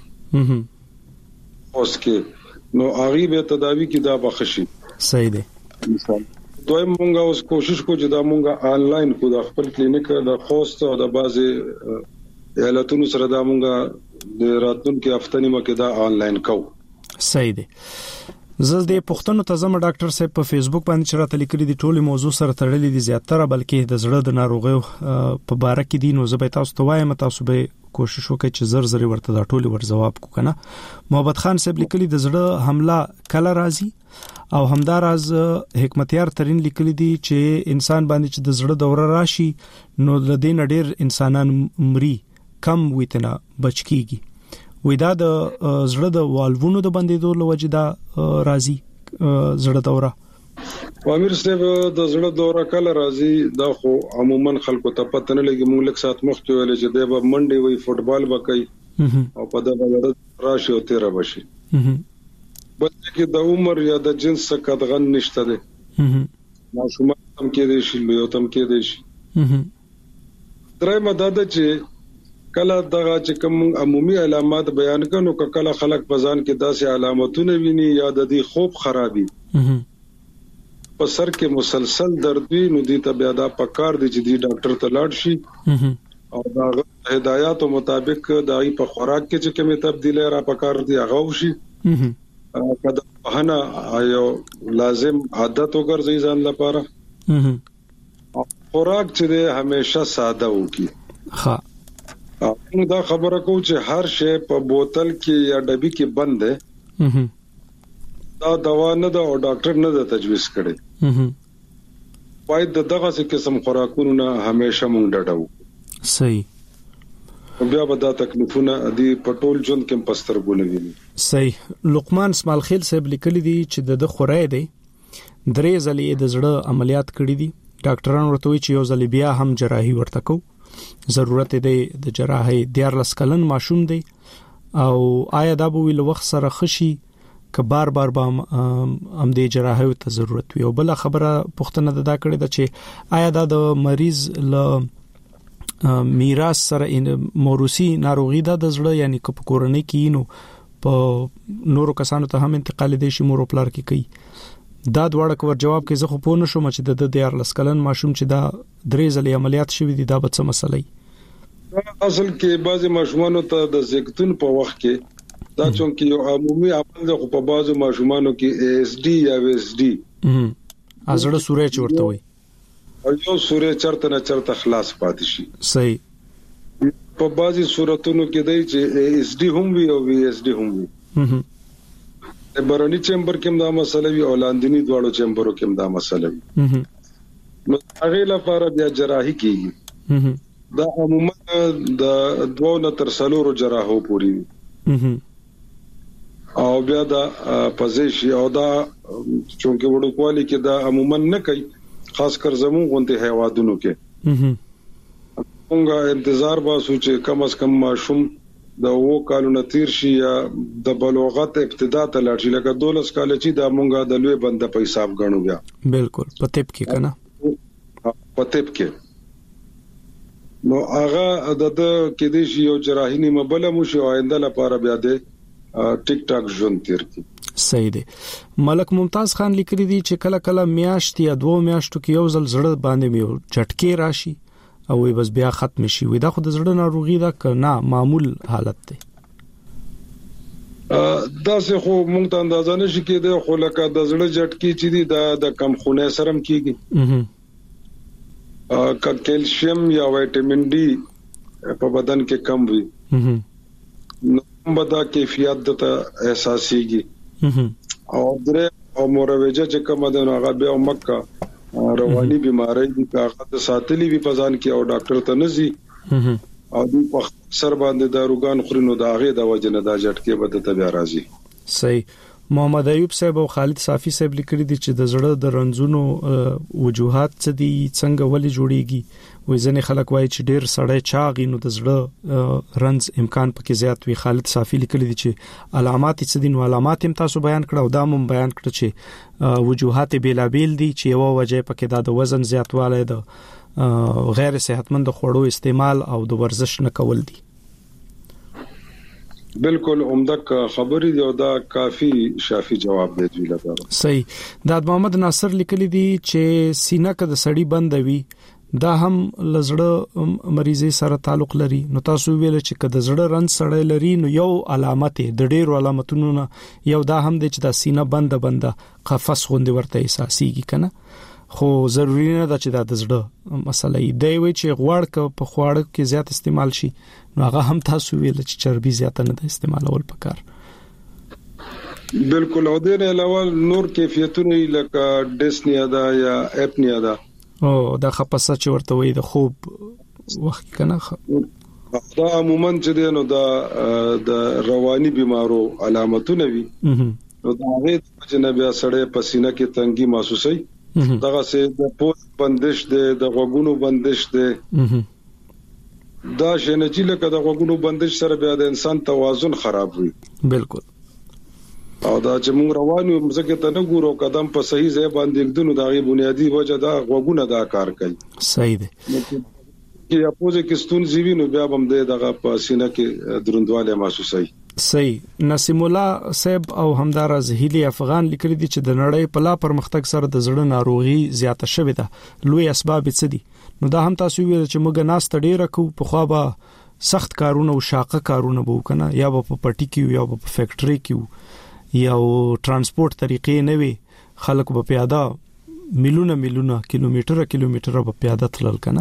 اوس کې نو هغه به تداوی کې دا بخشي صحیح دی دوی مونږه اوس کوشش کو چې دا مونږه آنلاین کو د خپل کلینیک د خوست او د بازي ایالتونو سره دا مونږه د راتلونکو هفتنی مکه دا آنلاین کو صحیح دی زه د پښتنو تزم ډاکټر صاحب په فیسبوک باندې چرته لیکلي دي ټولي موضوع سره تړلې دي زیاتره بلکې د زړه د ناروغیو په باره کې دي نو زه به تاسو ته وایم تاسو به کوشش وکړئ چې زر ورته دا ټولي ور جواب کو کنه محمد خان صاحب لیکلي د زړه حمله کله راځي او همداراز حکمتیار ترين لیکلي دي چې انسان باندې چې د زړه دوره راشي نو د دې نډیر انسانان مري کم ویتنه بچ کیږي وې دا د زړه د والوونو د بندیدو لوجه دا راځي زړه دوره امیر صاحب د زړه دوره کله راځي دا خو عموما خلکو ته پته نه لګي مونږ لک سات مخته ویل چې د منډي وي فوټبال وکي او په دغه راشي او تیر بشي بلکې د عمر یا د جنس کدغن نشته ده ماشومان تم کې دي شي لوی تم کې دي شي درې مدد چې کله دغه چې کوم عمومي علامات بیان کړو کله خلک بزان کې داسې علامتونه ویني یا د دې خوب خرابي په سر کې مسلسل درد وي نو دې ته بیا دا پکار دي چې دې ډاکټر ته لاړ شي او دا هدايات مطابق دای په خوراک کې چې کومه تبدیلی را پکار دي هغه وشي کله بهانه یو لازم عادت وګرځي ځان لپاره خوراک چې همیشه ساده وکي ها نو دا خبره کو چې هر شی په بوتل کې یا ډبي کې بند ده دا دوا نه ده او ډاکټر نه ده تجویز کړي باید دغه څه قسم خوراکونو نه همیشه مونږ ډډو صحیح بیا به دا تکلیفونه دي پټول جون کې پستر ګولوي صحیح لقمان اسماعیل خیل صاحب لیکلي دي چې د خورای دی درې ځلې د زړه عملیات کړې دي ډاکټرانو ورته وی چې یو ځل بیا هم جراحي ورته کو ضرورت دی د جراحي 14 کلن ماشوم دی او آیا دا به ویل وخت سره خشي ک بار به هم د جراحي ته ضرورت وي او بل خبره پښتنه دا کړی دا چې آیا دا د مریض ل میراث سره موروثي ناروغي ده د زړه یعنی ک په کورنۍ کې نو په نورو کسانو ته هم انتقال دي شي مور پلار کې کوي دا دواړه کور جواب کې زه خو پوه نشم چې د 14 کلن ماشوم چې دا درې ځلې عملیات شوی دي دا به څه مسله اصل کې بعضی ماشومان ته د زیکتون په وخت کې دا چې یو عمومي عمل ده په بعضو ماشومان کې ASD یا VSD ازړه سورې چورته وي او یو سورې چرته نه چرته خلاص پاتې شي صحیح په بعضی صورتونو کې دی چې ASD هم وي او VSD هم وي برونی چیمبر کې دا مسله وی او لاندینی دواړو چیمبرو کې دا مسله وی نو هغه لپاره بیا جراحي کیږي دا عموما د دوه نه تر څلورو جراحو پوری او بیا دا پزیشي او دا چونکه وړو کوالی کې دا عموما نه کوي خاص کر زمو غونډه هیوادونو کې مونږه انتظار باسو چې کم از کم ماشوم د وو کالونو تیر شي یا د بلوغت ابتدا ته لاړ شي، لکه 12 کال چې د مونږه د لوی بنده په حساب غنو بیا بالکل پتیب کې کنه پتیب کې نو هغه د کې د یو جراحي نیمه بل مو شو آینده لپاره بیا د ټیک ټاک ژوند تیر کی. صحیح دی. ملک ممتاز خان لیکلی دی چې کله کله میاشت یا 2 میاشتو کې یو ځل زړه باندې میو چټکی راشي او بس بیا ختم شي، وي دا خو د زړه ناروغي ده کنه معمول حالت دی. دا څه خو مونږ ته اندازه نشي کېده، خو لکه د زړه چټکی چې دی د کم خونه سرم کیږي، کیلشیم یا وټامین ډي په بدن کې کم وي نو بدا کیفیت د احساسيږي او درې او مروجه چې کوم د هغه بیا مکه رواني بيمارۍ دي هغه د ساتلې وی پزان کې او ډاکټر ته نزي او د سر باندې داروګان خورینو داغه د وجنه دا جټکه بده ته بیا راځي. صحیح. محمد ایوب صاحب او خالد صافی صاحب لیکلي دي چې د زړه د رنځونو وجوهات څه دي، څنګه ولې جوړيږي. وې ځنې خلک وایي چې ډېر سړی چاغي نو د زړه رنځ امکان پکې زیات وي. خالد صافی لیکلي دي چې علامات څه دي، نو علامات هم تاسو بیان کړو او دا هم بیان کړ چې وجوهات بیلابیل دي چې یو وجه پکې د وزن زیاتوالی، د غیر صحتمند خوړو استعمال او د ورزش نه کول دي. بالکل عمدہ خبرې دی او دا کافی شافي جواب دی دوی لپاره. صحیح. دا محمد ناصر لیکلی دی چې سینه کې د سړی بند وي دا هم لزړه مریضي سره تعلق لري. نو تاسو ویل چې کله زړه رنځ سړی لري نو یو علامت د ډېرو علامتونو نه یو دا هم دی چې دا سینه بند قفس غوندي ورته احساسيږي کنه، خو ضروری نه ده چې دا د زړه مسله دی. وی چې غوړ په خواړه کې زیات استعمال شي نو هغه هم تاسو ویل چې چربي زیات نه ده استعمالول پکار. بالکل. او دې نه علاوه نور کیفیتونه لکه ډیسنیا دا یا اپنیا دا او دا خپسه چې ورته وي د خوب وخت کنه دا عموما چې نو دا د رواني بيمارو علامتونه وي نو دا هغه چې نه بیا سړی پسینه کې تنګي محسوسي، دغه سه د پوز بندش ده، د غوګونو بندش ده، دا شنه چې لکه د غوګونو بندش سره بیا د انسان توازن خراب وي. بالکل. او دا چې موږ روانو مزګه ته نه ګورو قدم په صحیح ځای باندې دنو دا غي بنیادی وجه دا غوګونه دا کار کوي. صحیح ده. چې اپوزه کې ستون زیوی نو بیا هم دغه په سینه کې دروندواله محسوسي. صحیح. نسیم الله صاحب او همدار زهیلی افغان لیکلي دي چې د نړۍ په لا پرمختګ سره د زړه ناروغي زیاته شوې ده. لوی اسباب څه دي؟ نو دا هم تاسو ویل چې موږ ناس تډیره کو په خوا به سخت کارونه او شاقه کارونه به وکنه، یا به په پټی کې یا به په فیکټری کې یا ترانسپورت طریقې نه وي، خلک به پیاده میلیونه کیلومتره به پیاده تلل کنه.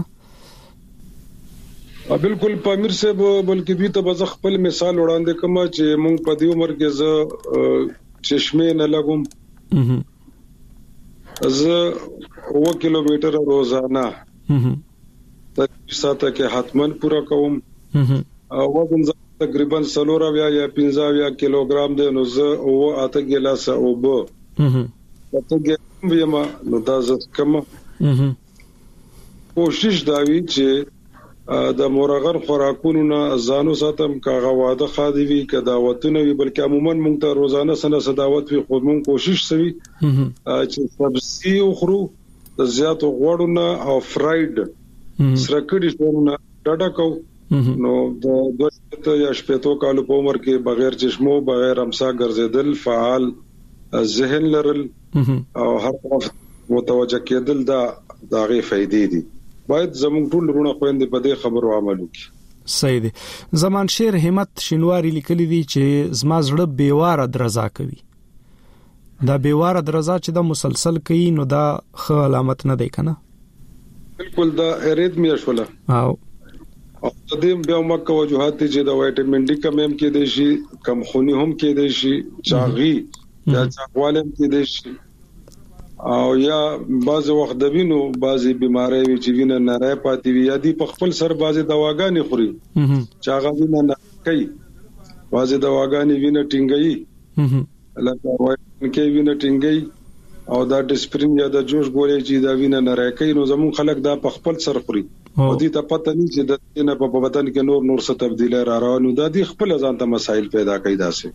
بالکل پامیر صاحب بلکې دوی ته بز خپل مثال وړاندې کوم چې مونږ په دې عمر کې ز چشمه نه لګوم، ز 1 کیلومتر روزانه ساته کې حتمن پورا کوم، وزن تقریبا 3 یا 15 کیلوګرام دی، نو ز او اته ګلاس او بو ته ګم نو دا ز کم کوشش دا وی چې د مورغر خوراکونو نه ځانو ساتم کاغه واده خادي وی کداوتونه وی، بلکې عموما مونږ ته روزانه سنه صداوت وی خو مونږ کوشش سوي چې سبزي او خرو د زیاتو غوړونه او فرایډ سرکړی شونه ډاډه کو. نو د 2 یا 8 کالو په عمر کې بغیر چشمو بغیر امسا ګرځیدل، فعال ذهن لرل او هر وخت متوجه کېدل دا دغه فائدې دي. باید زموږ ټول رونه خويندې په دې خبرو عمل وکړي. صحیح دی. زمان شیر همت شینواری لیکلی دی چې زما زړه بیواره درزا کوي. دا بیواره درزا چې دا مسلسل کوي نو دا ښه علامت نه دی کنه. بالکل دا اریتمیا شوله. او تدیم بیا مکه وجوهات چې دا وټامین ډي کم هم کې دي شي، کم خونی هم کې دي شي، چاغي یا چاغواله هم کې دي شي، او یا بعض وخت د وینو بعضی بیماری وی چې وینه نری پاتې وي، یا دی په خپل سر بعضی دواګانې خوري چاغه وینه نه کوي، بعضی دواګانې وینه ټینګي لکه وایي کې وینه ټینګي او دا ډسپرین یا د جوش ګولې چې دا وینه نری کوي، نو زمون خلک دا په خپل سر خوري او دې ته پته نه چې د دې نه په بدن کې نور څه تبدیلی را روانو د دې خپل ځان ته مسائل پیدا کوي داسې.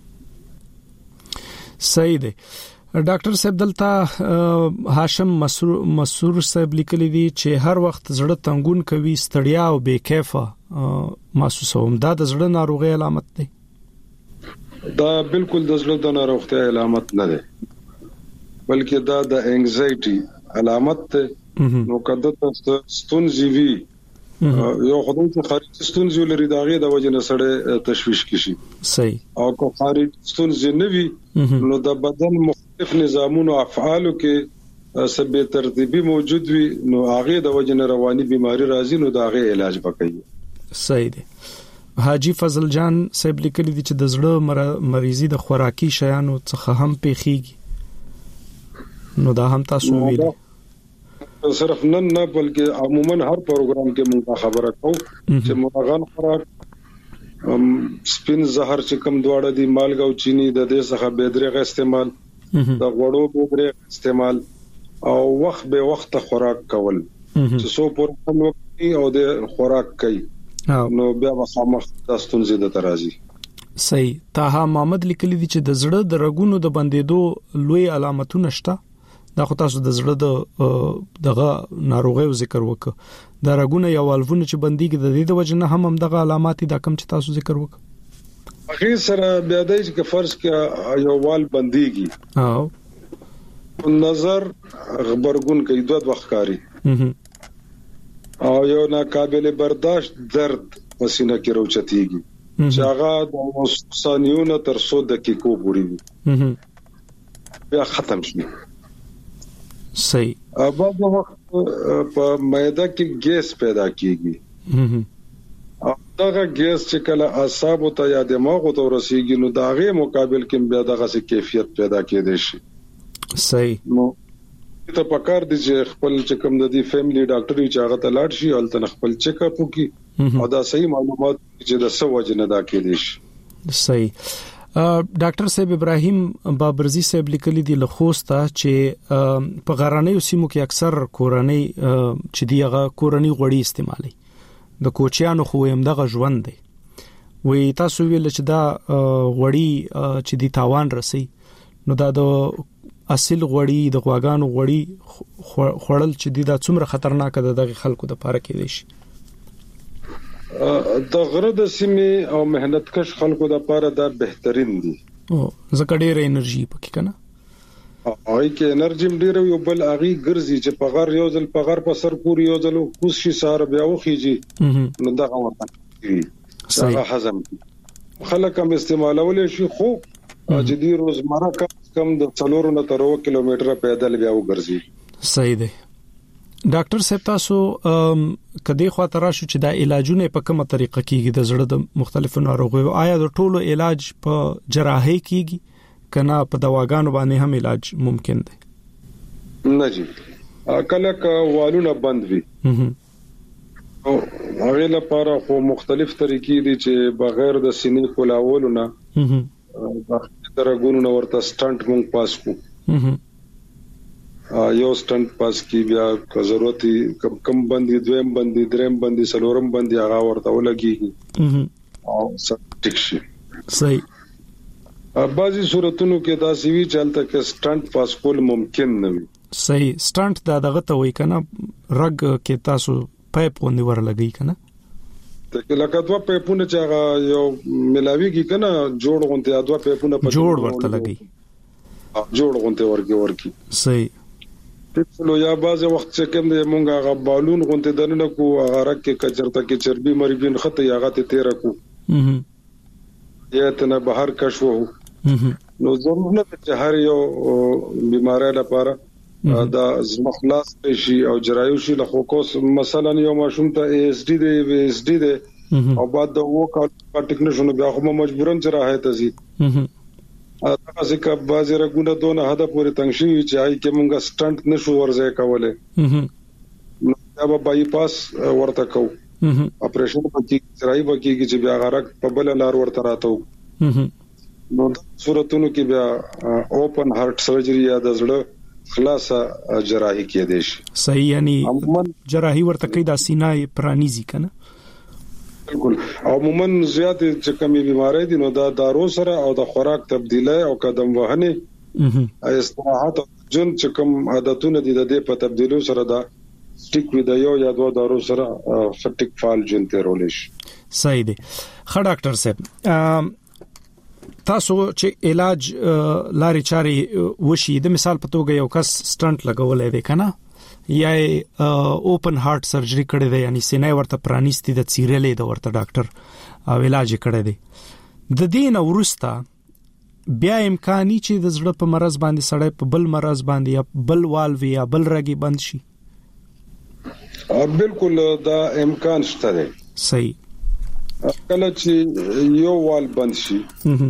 صحیح دی. ډاکټر صاحب دلته هاشم مسرور صاحب لیکلي دي چې هر وخت زړه تنګون کوي، ستړیا او بې کیفه محسوسوم، دا د زړه ناروغي علامت دی؟ دا بالکل د زړه د ناروغتیا علامت نه دی، بلکې دا د انګزایټي علامت ده. نو کله ته ستونزې وي یو خدای ته خارجي ستونزې لري داغه د وجه نه سره تشويش کیږي. صحیح. او کو خارج ستونزې نه وي نو د بدن مختلف نظامونو افعالو کې سبه ترتیبي موجود وي نو هغه د وجه نه رواني بيماري راځي نو داغه علاج وکړي. صحیح دی. حاجی فضل جان صاحب لیکلي دي چې د زړه مریضي د خوراکي شیانو څخه هم پیخيږي، نو دا هم تاسو ویل صرف نن نه بلکې عموما هر پروګرام کې موږ خبره کوو چې مرغان خوراک سپین زهر چې کوم دواړه دي مالګه او چینی د دې څخه بهدرغه استعمال، د غوړو بهدرغه استعمال او وخت به وخت خوراک کول چې سو پر وخت او د خوراک کوي نو بیا وخامخ تاسو ته د ترازی. صحیح. طه محمد لیکلی دي چې د زړه د رګونو د بندېدو لوی علامتونه شته. دا خو تاسو د زړه دغه ناروغي ذکر وکړه، دا رګونه یا والوونه چې بنديږي د دې د وجه نه هم دغه علامات د کم چې تاسو ذکر وکړه. اخر سره بیا د چې فرض کې یو وال بنديږي او نظر خبرګون کوي دوه وختاري او یو ناقابل برداشت درد پسینه کې روچتيږي چې هغه د ثانیو تر 100 دقیقو پورې بیا ختم شي. صحیح. بعض وخت په معده کې ګیس پیدا کیږي او دغه ګیس چې کله اعصاب ته یا دماغ ته ورسیږي نو دغه مقابل کې بیا دغه څه کیفیت پیدا کېدای شي. صحیح. نو ته پکار دي چې خپل چې کوم د دې فیملی ډاکټر چې هغه ته لاړ شي او تل خپل چیک اپ وکړي او دا صحیح معلومات چې د څه وجه نه دا کېدای شي. صحیح. ډاکټر صاحب ابراهیم بابرزي صاحب لیکلي دي لخوسته چې په غرانیو سیمو کې اکثر کورنۍ چې دیغه کورنۍ غوړي استعمالي، د کوچیانو خو هم دغه ژوند دی. وی تاسو ویل چې دا غوړي چې دی تاوان رسي، نو دا د اصل غوړي د غواګانو غوړي خړل چې دی دا څومره خطرناک ده د خلکو د پاره کې دي. د غره د سیمې او مهنت کش خلکو د پاره دا بهترین دي. زکه ډېر انرژي پکې کنه هغه کې انرژي ډېر یو بل اغي ګرځي چې په غر یو ځل په غر په سر پوری یو ځل کوس شي سار بیا وخیږي نو دا ورته څنګه هضم خلک هم استعمالول شي خو چې دی روزمره کم د 4 نه تر 1 کیلومتر پیدل بیا وګرځي. صحیح دی. ډاکټر صاحب تاسو کدی خو تراشو چې دا علاجونه په کومه طریقه کیږي د زړه د مختلفو ناروغیو؟ آیا د ټولو علاج په جراحي کیږي کنه په دواګانو باندې هم علاج ممکن دی؟ نه جی، کله والونه بند وي او هغه لپاره خو مختلف طریقې دي چې بغیر د سینې کولاولو نه د رګونو ورته سټنټ مونږ پاس کو یو سټنټ پاس کی بیا که ضرورت کم بندي دویم بندي دریم بندي سلورم بندي هغه ورته ولګي او ټیک شي. صحیح. بعضی صورتونو کې دا سی وی چلته کې سټنټ پاس کول ممکن نه وي. صحیح. سټنټ دا دغه ته وای کنه رګ کې تاسو پایپ ونی ورلګي کنه ته لکه دوه پایپونه چې هغه یو ملاویږي کنه جوړ غونته دوه پایپونه په جوړ ورته لګي جوړ غونته ورکی. صحیح. نو یا بعض وخت چې کوم د مونږه غ بالون غونته دنه کو هغه رکه کچرته کې چربي مربین خطه یاغه ته تیر کو یا ته نه بهر کشو نو ضرور نه چې هر یو بیماری لپاره دا مخلاص شي او جراحي شي له کوس مثلا یو ماشوم ته اس ډي دی وی اس ډي دی او بعد د وکړ ټیکنیشن بیا خو مجبورن جراحي ته زی هغه ځکه بعضی رګونه دونه حد پورې تنګ شي چې آی کې مونږه سټنټ نشو ورځي کوله نو دا بای پاس ورته کو اپریشن پکې ځای وکړي چې بیا غرق په بل لار ورته راتو نو د صورتونو کې بیا اوپن هارت سرجری یا د زړه خلاصه جراحي کې دي شي. صحیح، یعنی جراحي ورته کې د سینه پرانیزي کنه. بالکل. عموما زیات چې کومي بیماری دي نو دا دارو سره او د خوراک تبدیلی او قدم وهنه استراحت جن چې کوم عادتونه دي د دې په تبدیلو سره دا ټیک وي د یو یا دوه دارو سره فټیک فال جن ته رولش. صحیح دی. خا ډاکټر صاحب تاسو چې علاج لاري چاري وشي د مثال په توګه یو کس سټنټ لګولې دی کنه یا اوپن هارت سرجری کړی دی یعنی سینې ورته پرانیستی د چیرلې د ورته ډاکټر او علاج کړی دی د دین ورستا بیا امکاني چې د زړه په مرز باندې سړی په بل مرز باندې یا بل والوي یا بل رګي بند شي. بالکل دا امکان شته دی. صحیح. کله چې یو وال بند شي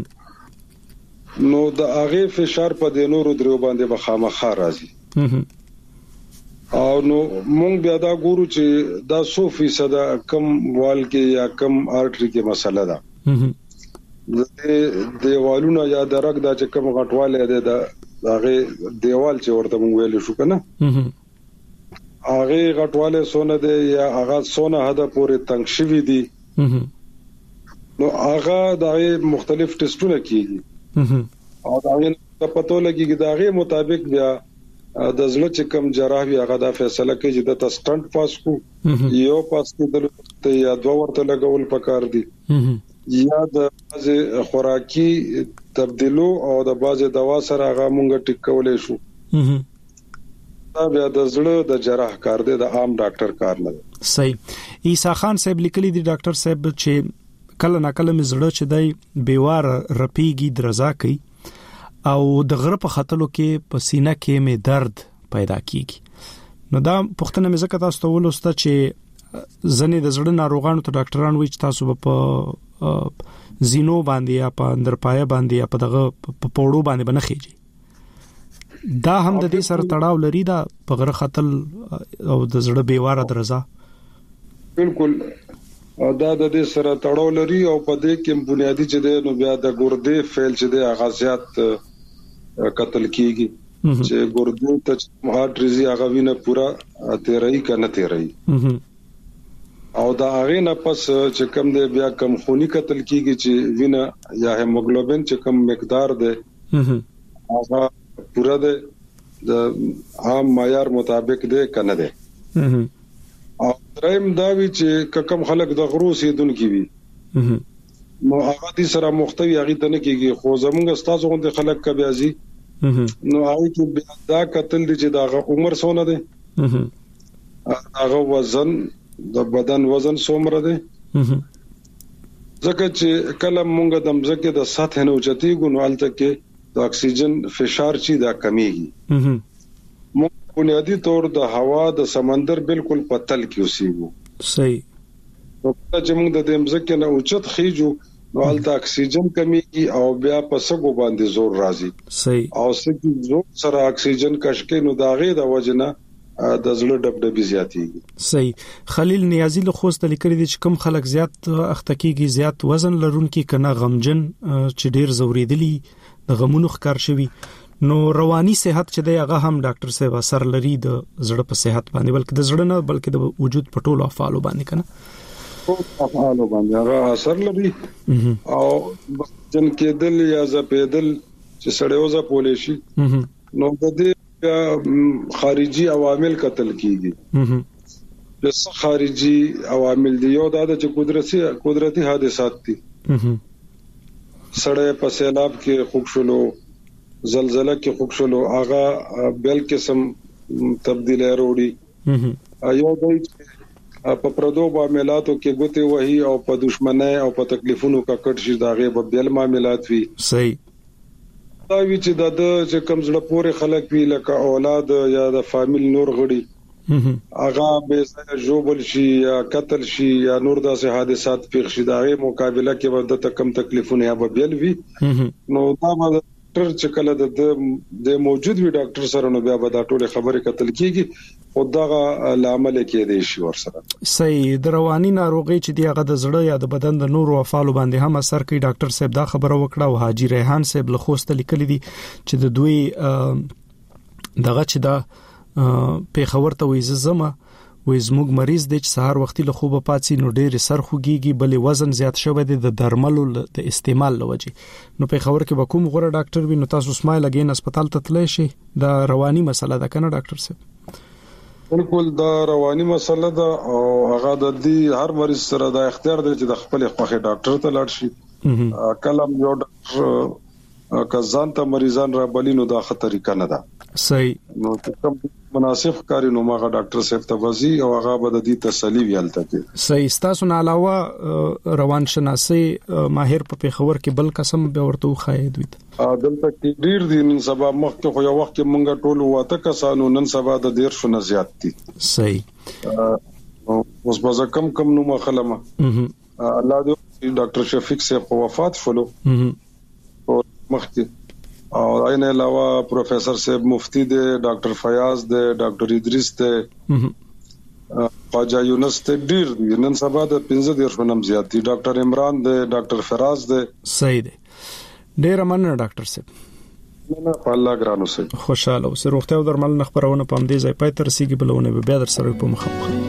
نو د هغه فشار په د نورو درو باندې به خامخا راځي او نو مونږ بیا دا ګورو چې دا 100% کم وال کې یا کم آرټري کې مسله ده. د دیوالونو یا درک دا چې کم غټواله ده د هغه دیوال چې ورته مونږ ویل شو کنه هغه غټواله سونه ده یا هغه سونه هدا پورې تنگ شوی دي نو هغه د مختلف ټیسټونه کیږي او دا غي پته لګي چې دا غي مطابق بیا د زړه چې کوم جراح وی هغه دا فیصله کوي چې د سټنټ پاس کو یو پاس کې د یا دوه ورته لګول پکار دي یا د خوراکي تبدیلو او د بازه دوا سره هغه مونږ ټیک کولې شو. دا بیا د زړه د جراح کار دی د عام ډاکټر کار نه. صحیح. عیسی خان صاحب لیکلي دي ډاکټر صاحب چې کله ناکله مزړه چې دی بیوار رپیږي درزا کوي او د غره په خطلو کې په سینه کې مې درد پیدا کیږي. نو دا پښتنه مې زکه تاسو ته ولوسته چې زنه د زړه ناروغانو ته ډاکټران وایي چې تاسو په زینو باندې یا په اندرپای باندې یا په دغه په پوړو باندې بنخېږي. دا هم د دې سره تړاو لري دا په غره خطل او د زړه بیواره درزا. بالکل دا د دې سره تړاو لري او په دې کې بنیادی چې د نو بیا د ګردې فعل چې د اغازيات قتل کیږي چې ګردې ته هارټریزي هغه وینه پورا تیرای کنه تیرای او دا هغه نه پس چې کم دی بیا کم خونی قتل کیږي چې وینه یا هیموګلوبین چې کم مقدار دی هغه پورا د عام معیار مطابق دی کنه دی. او دریم دا وی چې کم خلک د غرو سیدونکو وي نو هغه دي سره مختوي هغه ته نه کیږي خو زمونږ استاد غوند خلک کا بیازي نو هغه کې دا قتل دي چې دا عمر سونه دي هغه وزن د بدن وزن څومره دي ځکه چې کله مونږ د مزکه د سطح نه اوچتي ګونوالته کې د اکسیجن فشار چې دا کمیږي بنیادی طور د هوا د سمندر بالکل په تل کې اوسېږو. صحیح. نو چې موږ د دې مزکه نه اوچت خېجو نو الته اکسیجن کمیږي او بیا په سګو باندې زور راځي. صحیح. او سګي زور سره اکسیجن کشکې نو داغه د وجنه د زړه ډبډبي زیاتېږي. صحیح. خلیل نیازی له خوست لیکلي دي چې کم خلک زیات اختکیږي زیات وزن لرونکي کنه غمجن چې ډیر زوریدلی د غمونو ښکار شوی نو رواني صحت چې دی هغه هم ډاکټر صاحب اثر لري د زړه په صحت باندې بلکې د زړه نه بلکې د وجود په ټولو افعالو باندې کنه افعالو باندې هغه اثر لري او جن کېدل یا زپېدل چې سړیو ز پولې شي نو د دې خارجي عوامل قتل کیږي. د خارجي عوامل دی یو دا چې قدرتي حادثات دي سړی په سیلاب کې خوب شلو زلزلہ کې خوښلو هغه بل قسم تبدیلی وروړي یو د په پردو معاملاتو کې ګوتې وਹੀ او په دشمنۍ او په تکلیفونو کا کټ شي داغه په بل معاملات وي. صحیح. دا وی چې د چې کم زړه پورې خلک وی لکه اولاد یا د فامیل نور غړي هغه به جوبل شي یا قتل شي یا نور داسې حادثات پیښ شي داغه مقابله کې د کم تکلیفونه یا به بل وي نو دا ډاکټر چې کله د موجود وی ډاکټر سره نو بیا به دا ټول خبره قتل کیږي خو دغه لامل کې دی شي ورسره. صحیح. د رواني ناروغي چې دی هغه د زړه یا د بدن د نورو افعالو باندې هم اثر کوي. ډاکټر صاحب دا خبره وکړه او حاجی ریحان صاحب له خوست لیکلي دي چې د دوی دغه چې دا پیښور ته وې زما وې زموږ مریض د سهار وختي له خوبه پاتې نو ډېر سر خوږيږي بلې وزن زیات شوی دی د درملو د استعمال لوجه نو پیښور کې به کوم غوړه ډاکټر وي نو تاسو اسماعیل اگین هسپتال ته تللی شي دا رواني مسله ده کنه ډاکټر صاحب بالکل دا رواني مسله ده او هغه د دې هر مریض سره د اختیار دی چې د خپل خوخه ډاکټر ته لاړ شي کلم یو ډاکټر کزان ته مریضان را بلینو دا خطر طریقه نه ده صحیح نو کوم مناسب کاری نو ماغه ډاکټر صاحب ته وزي او هغه به د دې تسلی ویلته کې صحیح تاسو نه علاوه روان شناسي ماهر په پیښور کې بل قسم به ورته خای دوی دلته کې ډیر دي نن سبا مخکې خو یو وخت کې مونږ ټول واته کسانو نن سبا د ډیر شنه زیات دي صحیح اوس به کم نو مخلمه الله دې ډاکټر شفیق صاحب په وفات شولو او مخکې او اینه علاوه پروفیسور صاحب مفتی دے ډاکټر فیاض دے ډاکټر ادریس دے خواجہ یونس ته ډیر دي نن سبا د 15 شنم زیات دي ډاکټر عمران دے ډاکټر فراز دے صحیح دي ډیر مننه ډاکټر صاحب نه په الله ګرانو سه خوشاله اوسه روغتیا او درمل خبرونه پام دی ځای پای تر سیګي بلونه به بیا در سره په مخه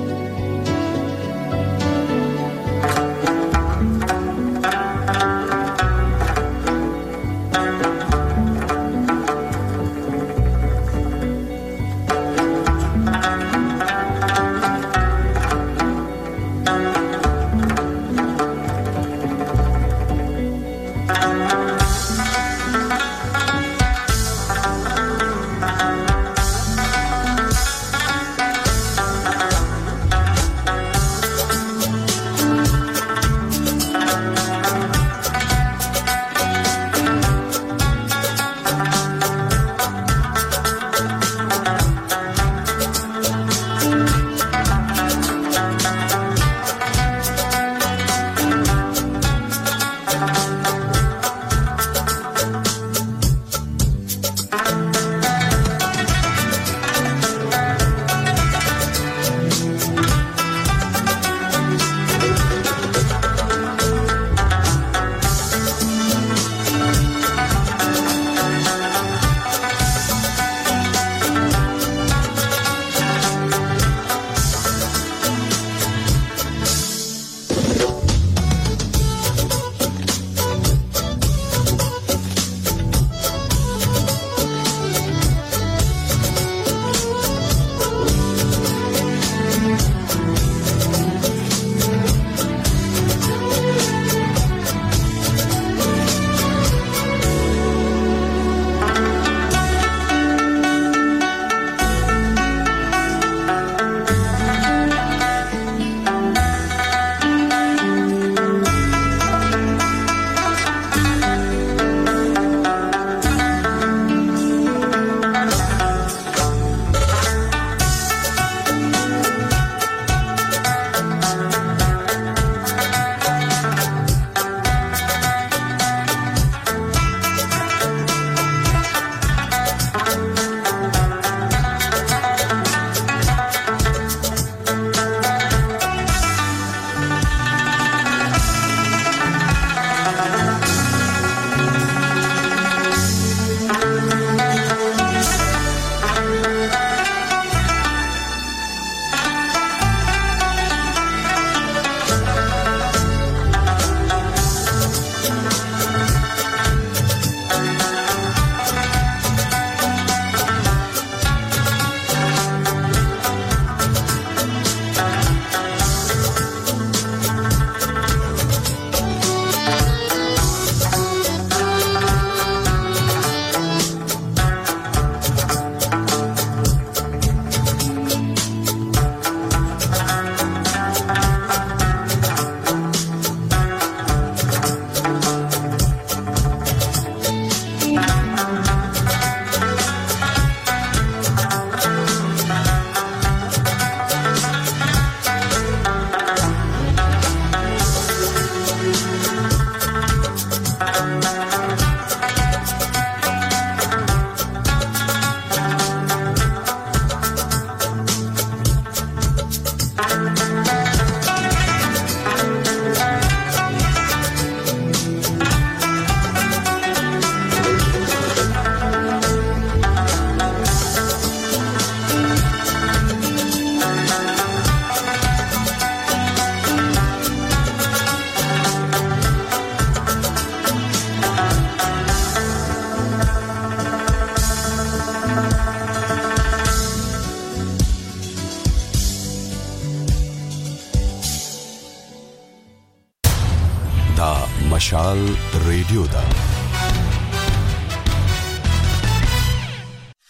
مشال ریډیو دا